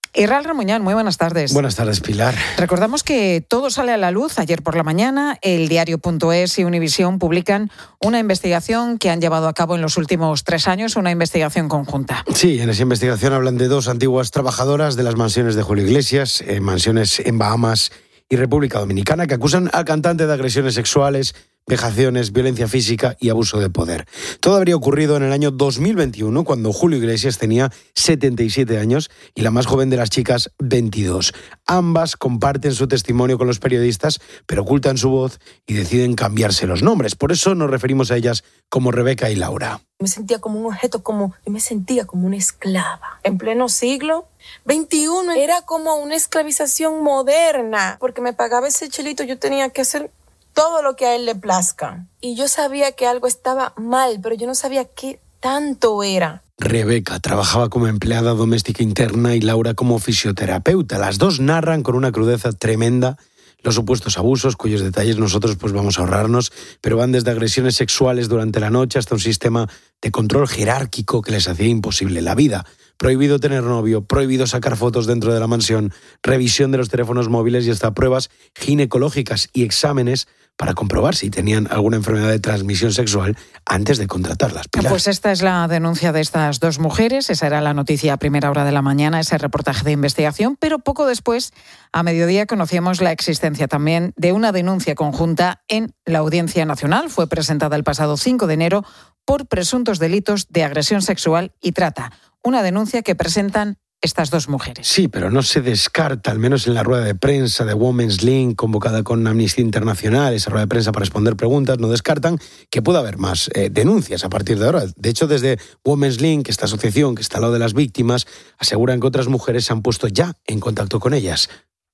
Israel Ramuñán, muy buenas tardes. Buenas tardes, Pilar. Recordamos que todo sale a la luz. Ayer por la mañana, el diario.es y Univisión publican una investigación que han llevado a cabo en los últimos tres años, una investigación conjunta. Sí, en esa investigación hablan de dos antiguas trabajadoras de las mansiones de Julio Iglesias, eh, mansiones en Bahamas y República Dominicana, que acusan al cantante de agresiones sexuales, vejaciones, violencia física y abuso de poder. Todo habría ocurrido en el año dos mil veintiuno, cuando Julio Iglesias tenía setenta y siete años y la más joven de las chicas, veintidós. Ambas comparten su testimonio con los periodistas, pero ocultan su voz y deciden cambiarse los nombres. Por eso nos referimos a ellas como Rebeca y Laura. Me sentía como un objeto, como yo me sentía como una esclava. En pleno siglo veintiuno era como una esclavización moderna, porque me pagaba ese chelito, yo tenía que hacer todo lo que a él le plazca. Y yo sabía que algo estaba mal, pero yo no sabía qué tanto era. Rebeca trabajaba como empleada doméstica interna y Laura como fisioterapeuta. Las dos narran con una crudeza tremenda los supuestos abusos, cuyos detalles nosotros pues vamos a ahorrarnos, pero van desde agresiones sexuales durante la noche hasta un sistema de control jerárquico que les hacía imposible la vida. Prohibido tener novio, prohibido sacar fotos dentro de la mansión, revisión de los teléfonos móviles y hasta pruebas ginecológicas y exámenes para comprobar si tenían alguna enfermedad de transmisión sexual antes de contratarlas. Pilar. Pues esta es la denuncia de estas dos mujeres. Esa era la noticia a primera hora de la mañana, ese reportaje de investigación. Pero poco después, a mediodía, conocíamos la existencia también de una denuncia conjunta en la Audiencia Nacional. Fue presentada el pasado cinco de enero por presuntos delitos de agresión sexual y trata. Una denuncia que presentan estas dos mujeres. Sí, pero no se descarta, al menos en la rueda de prensa de Women's Link, convocada con Amnistía Internacional, esa rueda de prensa para responder preguntas, no descartan que pueda haber más eh, denuncias a partir de ahora. De hecho, desde Women's Link, esta asociación que está al lado de las víctimas, aseguran que otras mujeres se han puesto ya en contacto con ellas.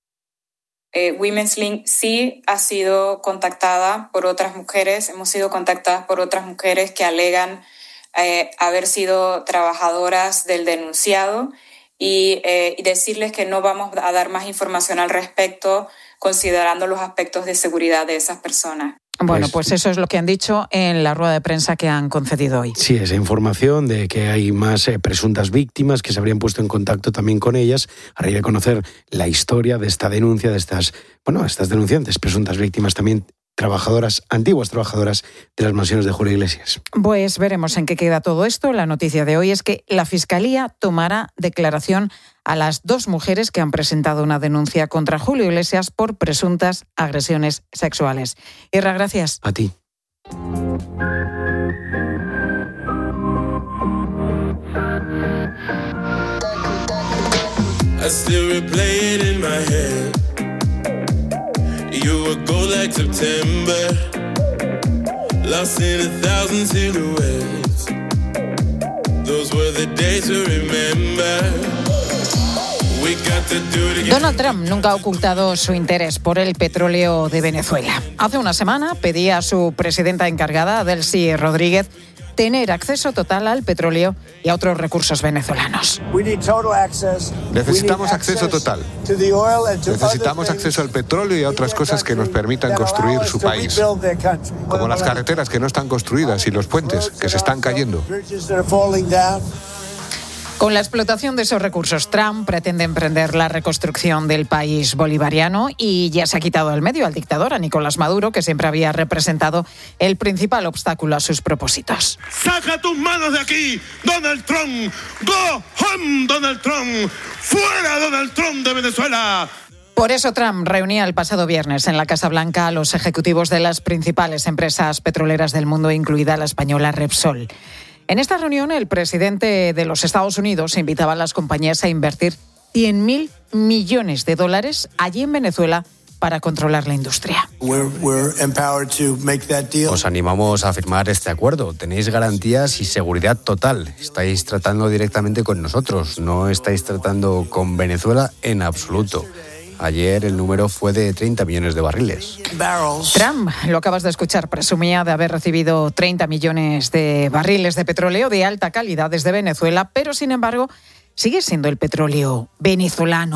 Eh, Women's Link sí ha sido contactada por otras mujeres, hemos sido contactadas por otras mujeres que alegan eh, haber sido trabajadoras del denunciado. Y, eh, y decirles que no vamos a dar más información al respecto, considerando los aspectos de seguridad de esas personas. Bueno, pues eso es lo que han dicho en la rueda de prensa que han concedido hoy. Sí, esa información de que hay más eh, presuntas víctimas que se habrían puesto en contacto también con ellas, a raíz de conocer la historia de esta denuncia, de estas, bueno, estas denunciantes, presuntas víctimas también, trabajadoras, antiguas trabajadoras de las mansiones de Julio Iglesias. Pues veremos en qué queda todo esto. La noticia de hoy es que la Fiscalía tomará declaración a las dos mujeres que han presentado una denuncia contra Julio Iglesias por presuntas agresiones sexuales. Irra, gracias. A ti. I still replay it in my head. You were gold like September, lost in a thousand silhouettes. Those were the days to remember. We got to do it again. Donald Trump nunca ha ocultado su interés por el petróleo de Venezuela. Hace una semana pedía a su presidenta encargada, Delcy Rodríguez, tener acceso total al petróleo y a otros recursos venezolanos. Necesitamos acceso total. Necesitamos acceso al petróleo y a otras cosas que nos permitan construir su país, como las carreteras que no están construidas y los puentes que se están cayendo. Con la explotación de esos recursos, Trump pretende emprender la reconstrucción del país bolivariano y ya se ha quitado del medio al dictador, a Nicolás Maduro, que siempre había representado el principal obstáculo a sus propósitos. ¡Saca tus manos de aquí, Donald Trump! ¡Go home, Donald Trump! ¡Fuera, Donald Trump de Venezuela! Por eso Trump reunía el pasado viernes en la Casa Blanca a los ejecutivos de las principales empresas petroleras del mundo, incluida la española Repsol. En esta reunión, el presidente de los Estados Unidos invitaba a las compañías a invertir cien mil millones de dólares allí en Venezuela para controlar la industria. Os animamos a firmar este acuerdo. Tenéis garantías y seguridad total. Estáis tratando directamente con nosotros. No estáis tratando con Venezuela en absoluto. Ayer el número fue de treinta millones de barriles. Trump, lo acabas de escuchar, presumía de haber recibido treinta millones de barriles de petróleo de alta calidad desde Venezuela, pero sin embargo sigue siendo el petróleo venezolano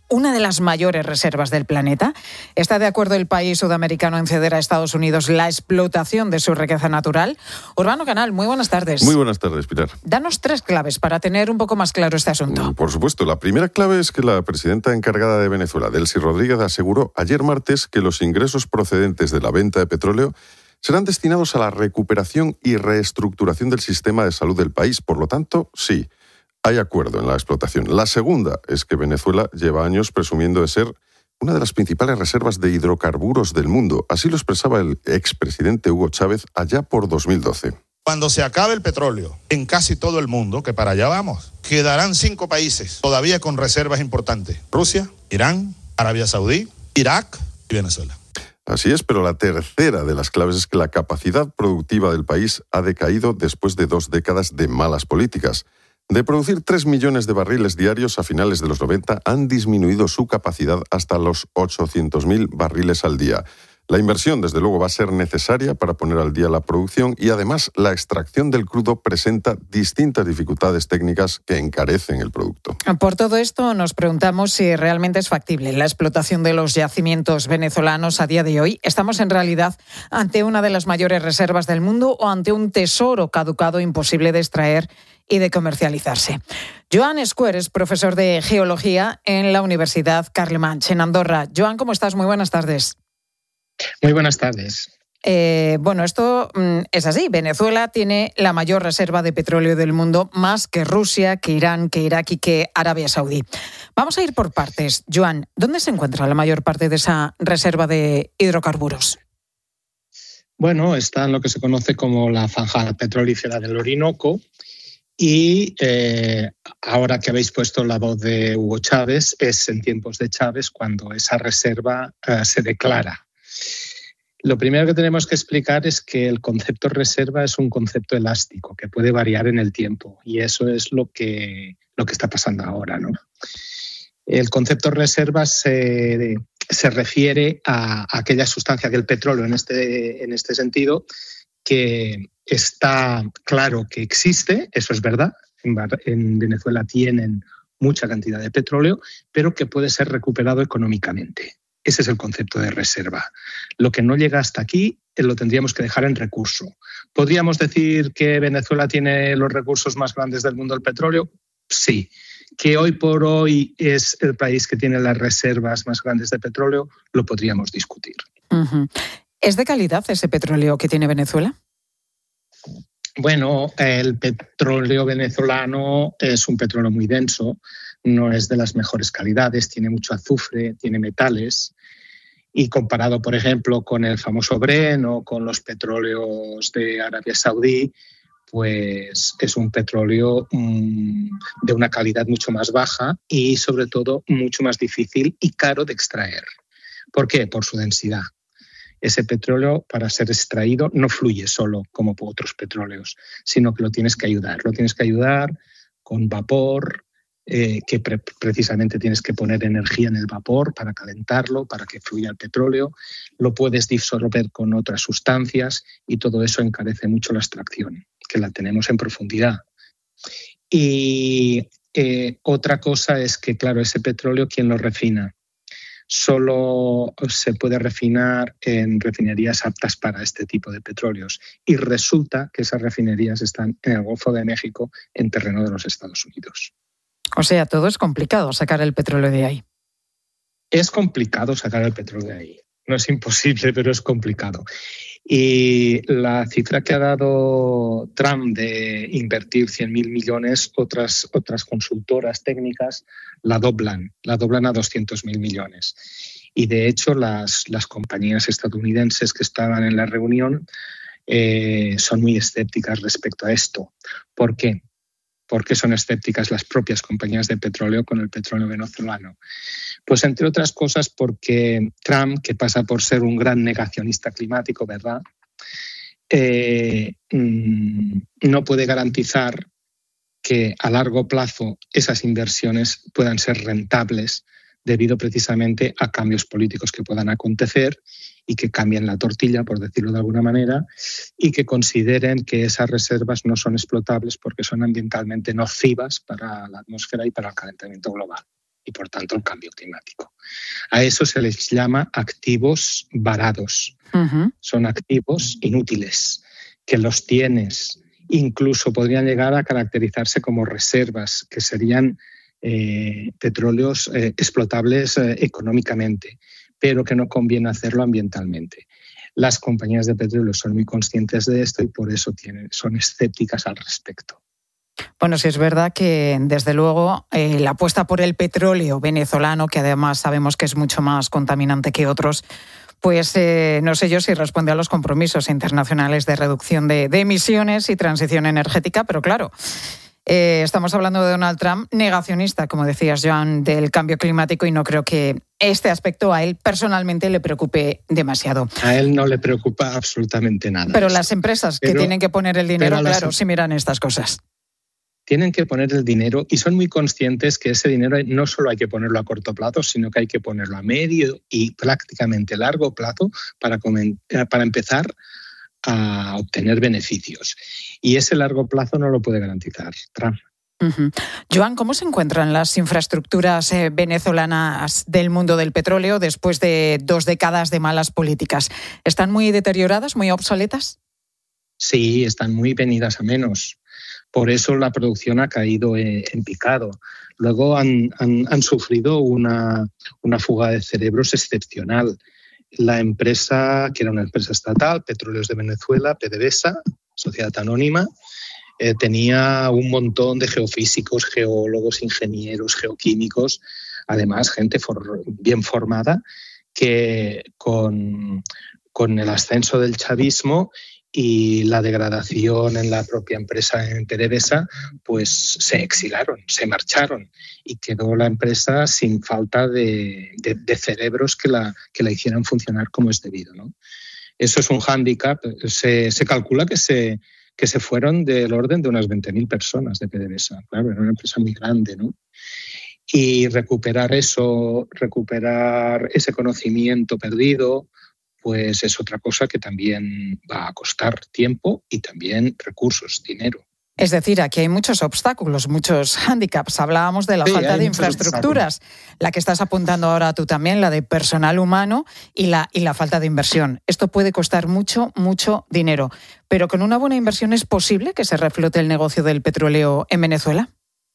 una de las mayores reservas del planeta? ¿Está de acuerdo el país sudamericano en ceder a Estados Unidos la explotación de su riqueza natural? Urbano Canal, muy buenas tardes. Muy buenas tardes, Pilar. Danos tres claves para tener un poco más claro este asunto. Por supuesto. La primera clave es que la presidenta encargada de Venezuela, Delcy Rodríguez, aseguró ayer martes que los ingresos procedentes de la venta de petróleo serán destinados a la recuperación y reestructuración del sistema de salud del país. Por lo tanto, sí, hay acuerdo en la explotación. La segunda es que Venezuela lleva años presumiendo de ser una de las principales reservas de hidrocarburos del mundo. Así lo expresaba el expresidente Hugo Chávez allá por dos mil doce. Cuando se acabe el petróleo en casi todo el mundo, que para allá vamos, quedarán cinco países todavía con reservas importantes: Rusia, Irán, Arabia Saudí, Irak y Venezuela. Así es, pero la tercera de las claves es que la capacidad productiva del país ha decaído después de dos décadas de malas políticas. De producir tres millones de barriles diarios a finales de los noventa, han disminuido su capacidad hasta los ochocientos mil barriles al día. La inversión, desde luego, va a ser necesaria para poner al día la producción y, además, la extracción del crudo presenta distintas dificultades técnicas que encarecen el producto. Por todo esto, nos preguntamos si realmente es factible la explotación de los yacimientos venezolanos a día de hoy. ¿Estamos en realidad ante una de las mayores reservas del mundo o ante un tesoro caducado imposible de extraer y de comercializarse? Joan Escuer es profesor de Geología en la Universidad Carlemany, en Andorra. Joan, ¿cómo estás? Muy buenas tardes. Muy buenas tardes. Eh, bueno, esto mm, es así. Venezuela tiene la mayor reserva de petróleo del mundo, más que Rusia, que Irán, que Irak y que Arabia Saudí. Vamos a ir por partes. Joan, ¿dónde se encuentra la mayor parte de esa reserva de hidrocarburos? Bueno, está en lo que se conoce como la franja petrolífera del Orinoco. Y eh, ahora que habéis puesto la voz de Hugo Chávez, es en tiempos de Chávez cuando esa reserva eh, se declara. Lo primero que tenemos que explicar es que el concepto reserva es un concepto elástico que puede variar en el tiempo, y eso es lo que, lo que está pasando ahora, ¿no? El concepto reserva se, se refiere a, a aquella sustancia del petróleo, en este, en este sentido, que está claro que existe, eso es verdad. En, en Venezuela tienen mucha cantidad de petróleo, pero que puede ser recuperado económicamente. Ese es el concepto de reserva. Lo que no llega hasta aquí lo tendríamos que dejar en recurso. ¿Podríamos decir que Venezuela tiene los recursos más grandes del mundo del petróleo? Sí. ¿Que hoy por hoy es el país que tiene las reservas más grandes de petróleo? Lo podríamos discutir. Uh-huh. ¿Es de calidad ese petróleo que tiene Venezuela? Bueno, el petróleo venezolano es un petróleo muy denso, no es de las mejores calidades, tiene mucho azufre, tiene metales, y comparado, por ejemplo, con el famoso Brent o con los petróleos de Arabia Saudí, pues es un petróleo mmm, de una calidad mucho más baja y, sobre todo, mucho más difícil y caro de extraer. ¿Por qué? Por su densidad. Ese petróleo, para ser extraído, no fluye solo como otros petróleos, sino que lo tienes que ayudar. Lo tienes que ayudar con vapor, eh, que pre- precisamente tienes que poner energía en el vapor para calentarlo, para que fluya el petróleo. Lo puedes disolver con otras sustancias y todo eso encarece mucho la extracción, que la tenemos en profundidad. Y eh, otra cosa es que, claro, ese petróleo, ¿quién lo refina? Solo se puede refinar en refinerías aptas para este tipo de petróleos. Y resulta que esas refinerías están en el Golfo de México, en terreno de los Estados Unidos. O sea, todo es complicado sacar el petróleo de ahí. Es complicado sacar el petróleo de ahí. No es imposible, pero es complicado. Y la cifra que ha dado Trump de invertir cien mil millones, otras, otras consultoras técnicas la doblan, la doblan a doscientos mil millones. Y de hecho las, las compañías estadounidenses que estaban en la reunión eh, son muy escépticas respecto a esto. ¿Por qué? ¿Por qué son escépticas las propias compañías de petróleo con el petróleo venezolano? Pues entre otras cosas porque Trump, que pasa por ser un gran negacionista climático, ¿verdad?, eh, mmm, no puede garantizar que a largo plazo esas inversiones puedan ser rentables debido precisamente a cambios políticos que puedan acontecer y que cambien la tortilla, por decirlo de alguna manera, y que consideren que esas reservas no son explotables porque son ambientalmente nocivas para la atmósfera y para el calentamiento global. y por tanto el cambio climático. A eso se les llama activos varados. Uh-huh. Son activos inútiles, que los tienes, incluso podrían llegar a caracterizarse como reservas, que serían eh, petróleos eh, explotables eh, económicamente, pero que no conviene hacerlo ambientalmente. Las compañías de petróleo son muy conscientes de esto y por eso tienen, son escépticas al respecto. Bueno, sí es verdad que, desde luego, eh, la apuesta por el petróleo venezolano, que además sabemos que es mucho más contaminante que otros, pues eh, no sé yo si responde a los compromisos internacionales de reducción de, de emisiones y transición energética, pero claro, eh, estamos hablando de Donald Trump, negacionista, como decías, Joan, del cambio climático, y no creo que este aspecto a él personalmente le preocupe demasiado. A él no le preocupa absolutamente nada. Pero las empresas pero, que tienen que poner el dinero, claro, las... sí miran estas cosas. Tienen que poner el dinero y son muy conscientes que ese dinero no solo hay que ponerlo a corto plazo, sino que hay que ponerlo a medio y prácticamente largo plazo para, para empezar a obtener beneficios. Y ese largo plazo no lo puede garantizar Trump. Uh-huh. Joan, ¿cómo se encuentran las infraestructuras eh, venezolanas del mundo del petróleo después de dos décadas de malas políticas? ¿Están muy deterioradas, muy obsoletas? Sí, están muy venidas a menos. Por eso la producción ha caído en picado. Luego han, han, han sufrido una, una fuga de cerebros excepcional. La empresa, que era una empresa estatal, Petróleos de Venezuela, PDVSA, Sociedad Anónima, eh, tenía un montón de geofísicos, geólogos, ingenieros, geoquímicos, además gente for, bien formada, que con, con el ascenso del chavismo y la degradación en la propia empresa en PDVSA, pues se exilaron, se marcharon y quedó la empresa sin falta de, de, de cerebros que la, que la hicieran funcionar como es debido, ¿no? Eso es un hándicap. Se, se calcula que se, que se fueron del orden de unas veinte mil personas de PDVSA. Claro, era una empresa muy grande, ¿no? Y recuperar eso, recuperar ese conocimiento perdido, pues es otra cosa que también va a costar tiempo y también recursos, dinero. Es decir, aquí hay muchos obstáculos, muchos hándicaps. Hablábamos de la sí, falta de infraestructuras, la que estás apuntando ahora tú también, la de personal humano y la, y la falta de inversión. Esto puede costar mucho, mucho dinero. Pero con una buena inversión, ¿es posible que se reflote el negocio del petróleo en Venezuela?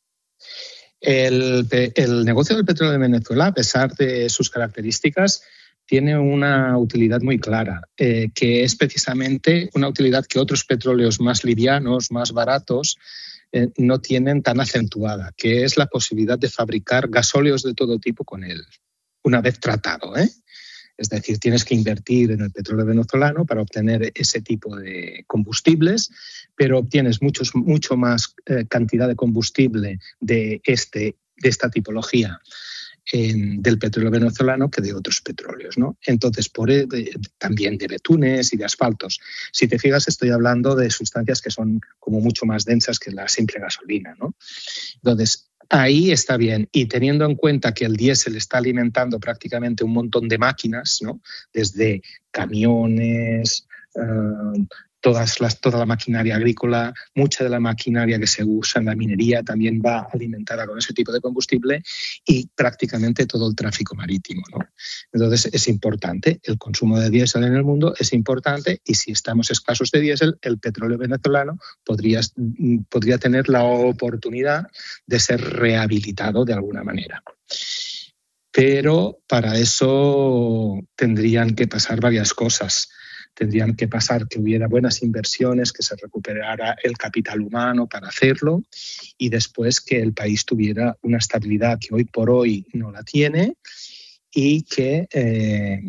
El, el negocio del petróleo en Venezuela, a pesar de sus características, tiene una utilidad muy clara, eh, que es precisamente una utilidad que otros petróleos más livianos, más baratos, eh, no tienen tan acentuada, que es la posibilidad de fabricar gasóleos de todo tipo con él, una vez tratado, ¿eh? Es decir, tienes que invertir en el petróleo venezolano para obtener ese tipo de combustibles, pero obtienes muchos, mucho más eh, cantidad de combustible de, este, de esta tipología En, del petróleo venezolano que de otros petróleos, ¿no? Entonces, por de, también de betunes y de asfaltos. Si te fijas, estoy hablando de sustancias que son como mucho más densas que la simple gasolina, ¿no? Entonces, ahí está bien. Y teniendo en cuenta que el diésel está alimentando prácticamente un montón de máquinas, ¿no? Desde camiones, uh, Todas las, toda la maquinaria agrícola, mucha de la maquinaria que se usa en la minería también va alimentada con ese tipo de combustible y prácticamente todo el tráfico marítimo, ¿no? Entonces es importante, el consumo de diésel en el mundo es importante y si estamos escasos de diésel, el petróleo venezolano podría, podría tener la oportunidad de ser rehabilitado de alguna manera. Pero para eso tendrían que pasar varias cosas. Tendrían que pasar que hubiera buenas inversiones, que se recuperara el capital humano para hacerlo y después que el país tuviera una estabilidad que hoy por hoy no la tiene y que eh,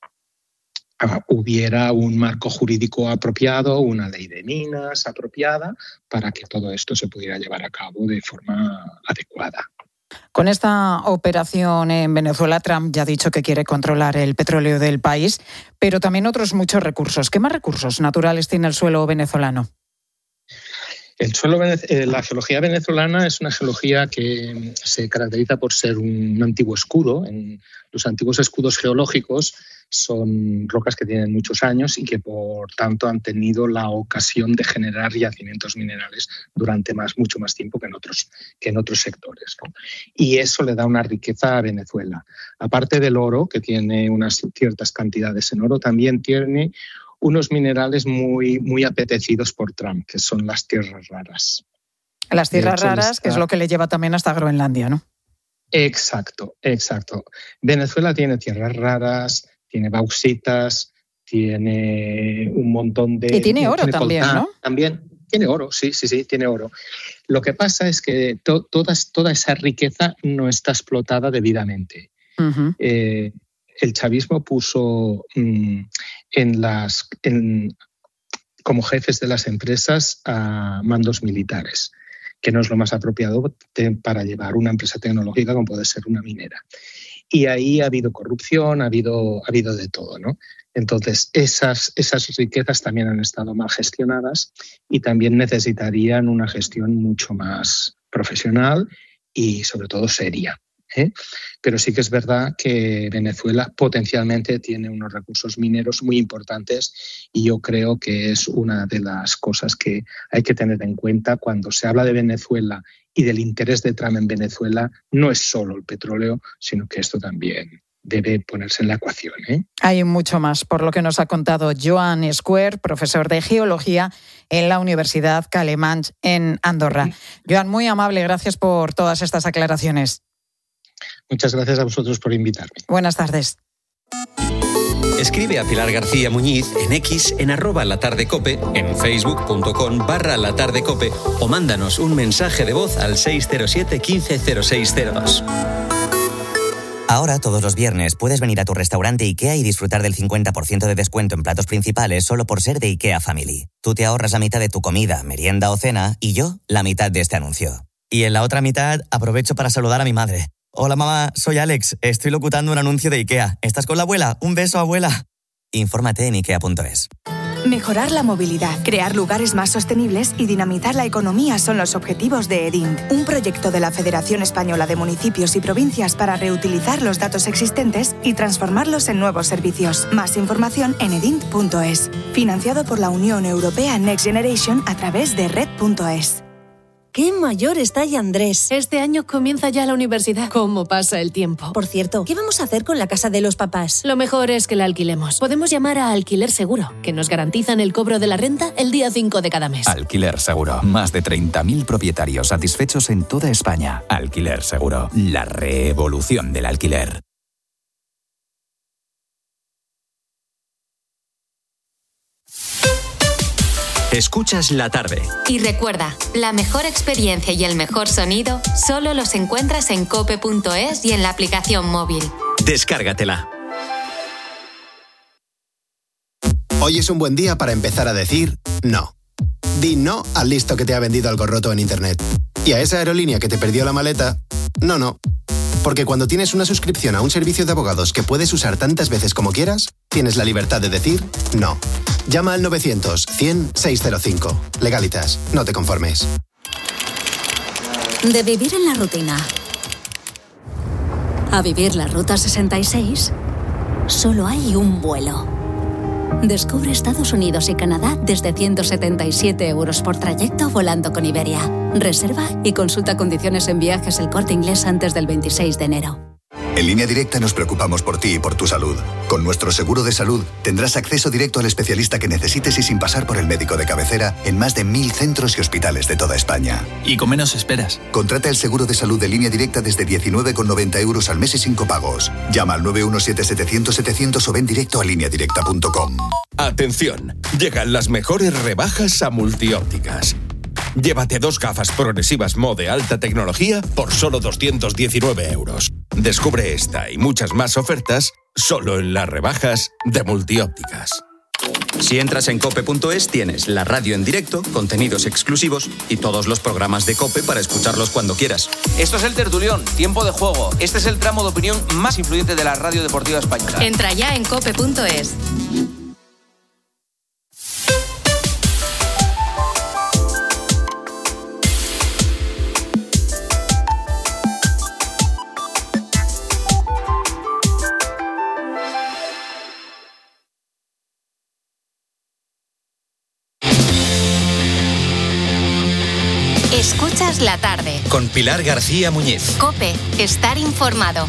hubiera un marco jurídico apropiado, una ley de minas apropiada para que todo esto se pudiera llevar a cabo de forma adecuada. Con esta operación en Venezuela, Trump ya ha dicho que quiere controlar el petróleo del país, pero también otros muchos recursos. ¿Qué más recursos naturales tiene el suelo venezolano? El suelo, la geología venezolana es una geología que se caracteriza por ser un antiguo escudo. En los antiguos escudos geológicos son rocas que tienen muchos años y que por tanto han tenido la ocasión de generar yacimientos minerales durante más, mucho más tiempo que en otros, que en otros sectores, ¿no? Y eso le da una riqueza a Venezuela. Aparte del oro, que tiene unas ciertas cantidades en oro, también tiene unos minerales muy, muy apetecidos por Trump, que son las tierras raras. Las tierras hecho, raras, está... que es lo que le lleva también hasta Groenlandia, ¿no? Exacto, exacto. Venezuela tiene tierras raras, tiene bauxitas, tiene un montón de... Y tiene oro tiene también, coltán, ¿no? También tiene oro, sí, sí, sí, tiene oro. Lo que pasa es que to, toda, toda esa riqueza no está explotada debidamente. Uh-huh. Eh, el chavismo puso mmm, en las, en, como jefes de las empresas a mandos militares, que no es lo más apropiado de, para llevar una empresa tecnológica como puede ser una minera. Y ahí ha habido corrupción, ha habido, ha habido de todo, ¿no? Entonces, esas, esas riquezas también han estado mal gestionadas y también necesitarían una gestión mucho más profesional y, sobre todo, seria, ¿eh? Pero sí que es verdad que Venezuela potencialmente tiene unos recursos mineros muy importantes y yo creo que es una de las cosas que hay que tener en cuenta cuando se habla de Venezuela y del interés de Trump en Venezuela. No es solo el petróleo, sino que esto también debe ponerse en la ecuación, ¿eh? Hay mucho más, por lo que nos ha contado Joan Square, profesor de Geología en la Universidad Calemanch en Andorra. Sí. Joan, muy amable, gracias por todas estas aclaraciones. Muchas gracias a vosotros por invitarme. Buenas tardes. Escribe a Pilar García Muñiz en X, en arroba latardecope, en facebook.com barra latardecope o mándanos un mensaje de voz al seis cero siete, quince cero seis cero dos. Ahora, todos los viernes, puedes venir a tu restaurante IKEA y disfrutar del cincuenta por ciento de descuento en platos principales solo por ser de IKEA Family. Tú te ahorras la mitad de tu comida, merienda o cena y yo la mitad de este anuncio. Y en la otra mitad aprovecho para saludar a mi madre. Hola mamá, soy Alex, estoy locutando un anuncio de IKEA. ¿Estás con la abuela? Un beso, abuela. Infórmate en ikea punto es. Mejorar la movilidad, crear lugares más sostenibles y dinamizar la economía son los objetivos de EDINT, un proyecto de la Federación Española de Municipios y Provincias para reutilizar los datos existentes y transformarlos en nuevos servicios. Más información en edint punto es. Financiado por la Unión Europea Next Generation a través de red punto es. ¡Qué mayor está ya Andrés! Este año comienza ya la universidad. ¿Cómo pasa el tiempo? Por cierto, ¿qué vamos a hacer con la casa de los papás? Lo mejor es que la alquilemos. Podemos llamar a Alquiler Seguro, que nos garantizan el cobro de la renta el día cinco de cada mes. Alquiler Seguro. Más de treinta mil propietarios satisfechos en toda España. Alquiler Seguro. La revolución del alquiler. Escuchas la tarde. Y recuerda, la mejor experiencia y el mejor sonido solo los encuentras en cope punto es y en la aplicación móvil. Descárgatela. Hoy es un buen día para empezar a decir no. Di no al listo que te ha vendido algo roto en internet. Y a esa aerolínea que te perdió la maleta, no, no. Porque cuando tienes una suscripción a un servicio de abogados que puedes usar tantas veces como quieras, tienes la libertad de decir no. Llama al novecientos, cien, seiscientos cinco. Legalitas, no te conformes. De vivir en la rutina a vivir la Ruta sesenta y seis, solo hay un vuelo. Descubre Estados Unidos y Canadá desde ciento setenta y siete euros por trayecto volando con Iberia. Reserva y consulta condiciones en Viajes El Corte Inglés antes del veintiséis de enero. En Línea Directa nos preocupamos por ti y por tu salud. Con nuestro seguro de salud tendrás acceso directo al especialista que necesites y sin pasar por el médico de cabecera en más de mil centros y hospitales de toda España. Y con menos esperas. Contrata el seguro de salud de Línea Directa desde diecinueve con noventa euros al mes y sin copagos. Llama al nueve uno siete, setecientos, setecientos o ven directo a línea directa punto com. Atención, llegan las mejores rebajas a Multiópticas. Llévate dos gafas progresivas Mo de alta tecnología por solo doscientos diecinueve euros. Descubre esta y muchas más ofertas solo en las rebajas de Multiópticas. Si entras en cope punto es tienes la radio en directo, contenidos exclusivos y todos los programas de COPE para escucharlos cuando quieras. Esto es El Tertulión, tiempo de juego. Este es el tramo de opinión más influyente de la radio deportiva española. Entra ya en cope punto es. Escuchas la tarde. Con Pilar García Muñiz. COPE. Estar informado.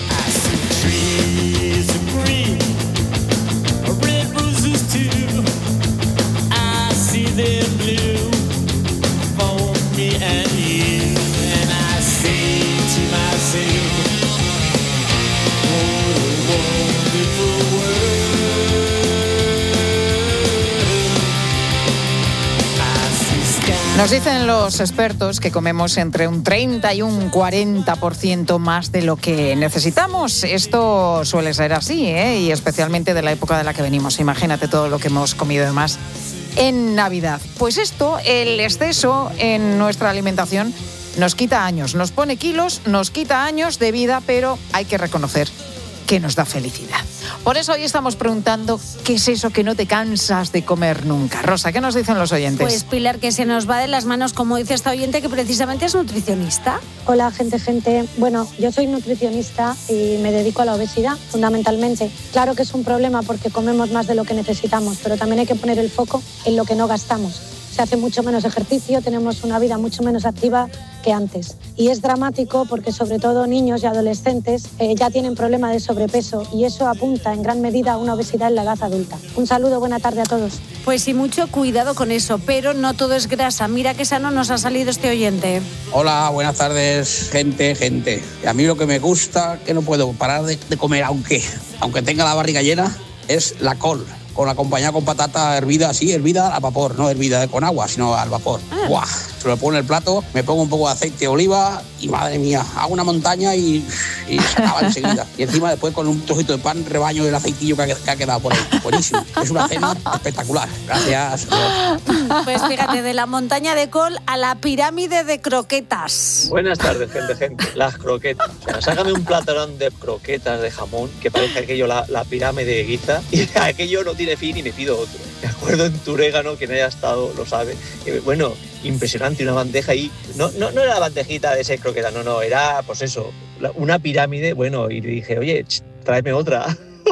Nos dicen los expertos que comemos entre un treinta y un cuarenta por ciento más de lo que necesitamos. Esto suele ser así, ¿eh? Y especialmente de la época de la que venimos. Imagínate todo lo que hemos comido de más en Navidad. Pues esto, el exceso en nuestra alimentación, nos quita años, nos pone kilos, nos quita años de vida, pero hay que reconocer que nos da felicidad. Por eso hoy estamos preguntando qué es eso que no te cansas de comer nunca. Rosa, ¿qué nos dicen los oyentes? Pues Pilar, que se nos va de las manos, como dice esta oyente, que precisamente es nutricionista. Hola, gente, gente. Bueno, yo soy nutricionista y me dedico a la obesidad, fundamentalmente. Claro que es un problema porque comemos más de lo que necesitamos, pero también hay que poner el foco en lo que no gastamos. Se hace mucho menos ejercicio, tenemos una vida mucho menos activa que antes. Y es dramático porque sobre todo niños y adolescentes eh, ya tienen problema de sobrepeso y eso apunta en gran medida a una obesidad en la edad adulta. Un saludo, buena tarde a todos. Pues sí, mucho cuidado con eso, pero no todo es grasa. Mira qué sano nos ha salido este oyente. Hola, buenas tardes, gente, gente. A mí lo que me gusta, que no puedo parar de, de comer, aunque, aunque tenga la barriga llena, es la col. Con acompañada con patata hervida, así, hervida a vapor, no hervida con agua, sino al vapor. Ah. ¡Guau! Se lo pongo en el plato, me pongo un poco de aceite de oliva y madre mía, hago una montaña y, y se acaba enseguida. Y encima después con un trocito de pan rebaño el aceitillo que ha, que ha quedado por ahí. Buenísimo. Es una cena espectacular. Gracias. Pues fíjate, de la montaña de col a la pirámide de croquetas. Buenas tardes, gente, gente. Las croquetas. O sea, sácame un platarón de croquetas de jamón, que parece aquello la, la pirámide de Giza, y aquello no tiene fin y me pido otro. Me acuerdo en Turégano, quien haya estado lo sabe. Que, bueno, impresionante, una bandeja ahí. No, no, no era la bandejita de ese croqueta, no, no, era pues eso, una pirámide. Bueno, y le dije, oye, ch, tráeme otra.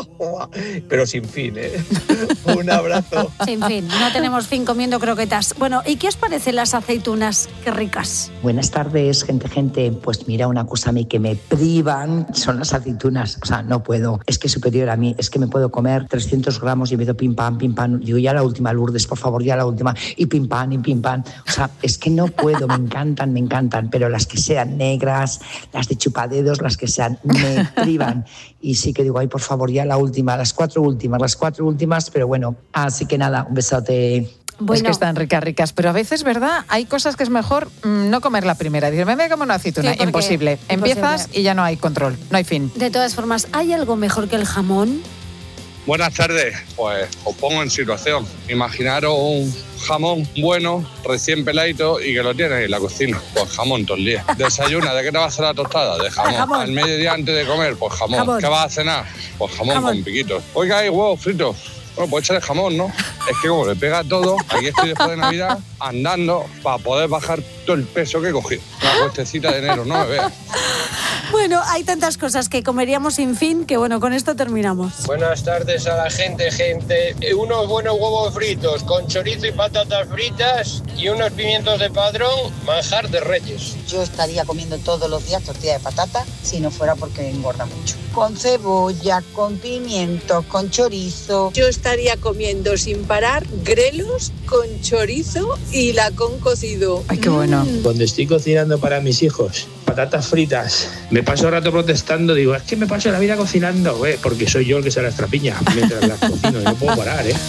Pero sin fin, ¿eh? Un abrazo. Sin fin, no tenemos fin comiendo croquetas. Bueno, ¿y qué os parecen las aceitunas? Qué ricas. Buenas tardes, gente, gente. Pues mira, una cosa a mí que me privan son las aceitunas. O sea, no puedo. Es que es superior a mí. Es que me puedo comer trescientos gramos y empiezo pim, pam, pim, pam. Digo, ya la última, Lourdes, por favor, ya la última. Y pim, pam, y pim, pam. O sea, es que no puedo. Me encantan, me encantan. Pero las que sean negras, las de chupadedos, las que sean, me privan. Y sí que digo, ay, por favor, ya la última, las cuatro últimas, las cuatro últimas, pero bueno, así que nada, un besote. Bueno. Es que están ricas, ricas, pero a veces, ¿verdad? Hay cosas que es mejor mmm, no comer la primera. Dices, me voy a comer una aceituna. Sí, imposible. Empiezas imposible. Y ya no hay control, no hay fin. De todas formas, ¿hay algo mejor que el jamón? Buenas tardes, pues os pongo en situación. Imaginaros un jamón bueno, recién peladito y que lo tienes en la cocina. Pues jamón todo el día. Desayuna, ¿de qué te vas a hacer la tostada? De jamón. jamón. Al mediodía antes de comer, pues jamón. jamón. ¿Qué vas a cenar? Pues jamón, jamón. con piquitos. Oiga, hay huevos fritos. Bueno, pues echarle jamón, ¿no? Es que como le pega todo, aquí estoy después de Navidad andando para poder bajar todo el peso que he cogido. Una cuestecita de enero, no me veas. Bueno, hay tantas cosas que comeríamos sin fin que, bueno, con esto terminamos. Buenas tardes a la gente, gente. Unos buenos huevos fritos con chorizo y patatas fritas y unos pimientos de padrón, manjar de reyes. Yo estaría comiendo todos los días tortilla de patata si no fuera porque engorda mucho. Con cebolla, con pimientos, con chorizo. Yo estaría comiendo sin parar grelos con chorizo y lacón cocido. Ay, qué bueno. Mm. Cuando estoy cocinando para mis hijos patatas fritas, me paso el rato protestando, digo, es que me paso la vida cocinando, ¿eh? Porque soy yo el que se las trapiña mientras las cocino, no puedo parar, ¿eh?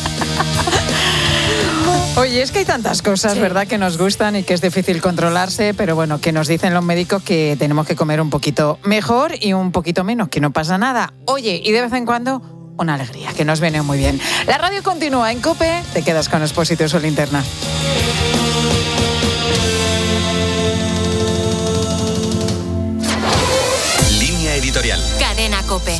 Oye, es que hay tantas cosas, sí. ¿verdad?, que nos gustan y que es difícil controlarse, pero bueno, que nos dicen los médicos que tenemos que comer un poquito mejor y un poquito menos, que no pasa nada. Oye, y de vez en cuando, una alegría, que nos viene muy bien. La radio continúa en COPE, te quedas con Expósito y su linterna. Línea editorial. Cadena COPE.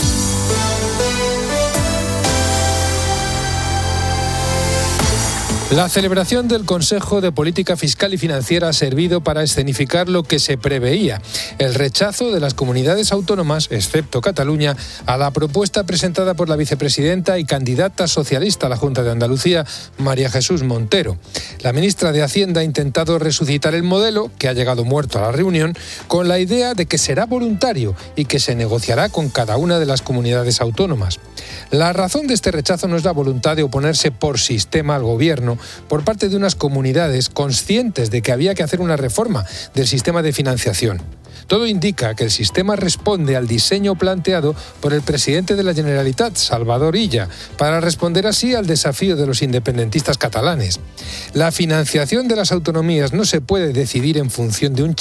La celebración del Consejo de Política Fiscal y Financiera ha servido para escenificar lo que se preveía, el rechazo de las comunidades autónomas, excepto Cataluña, a la propuesta presentada por la vicepresidenta y candidata socialista a la Junta de Andalucía, María Jesús Montero. La ministra de Hacienda ha intentado resucitar el modelo, que ha llegado muerto a la reunión, con la idea de que será voluntario y que se negociará con cada una de las comunidades autónomas. La razón de este rechazo no es la voluntad de oponerse por sistema al gobierno por parte de unas comunidades conscientes de que había que hacer una reforma del sistema de financiación. Todo indica que el sistema responde al diseño planteado por el presidente de la Generalitat, Salvador Illa, para responder así al desafío de los independentistas catalanes. La financiación de las autonomías no se puede decidir en función de un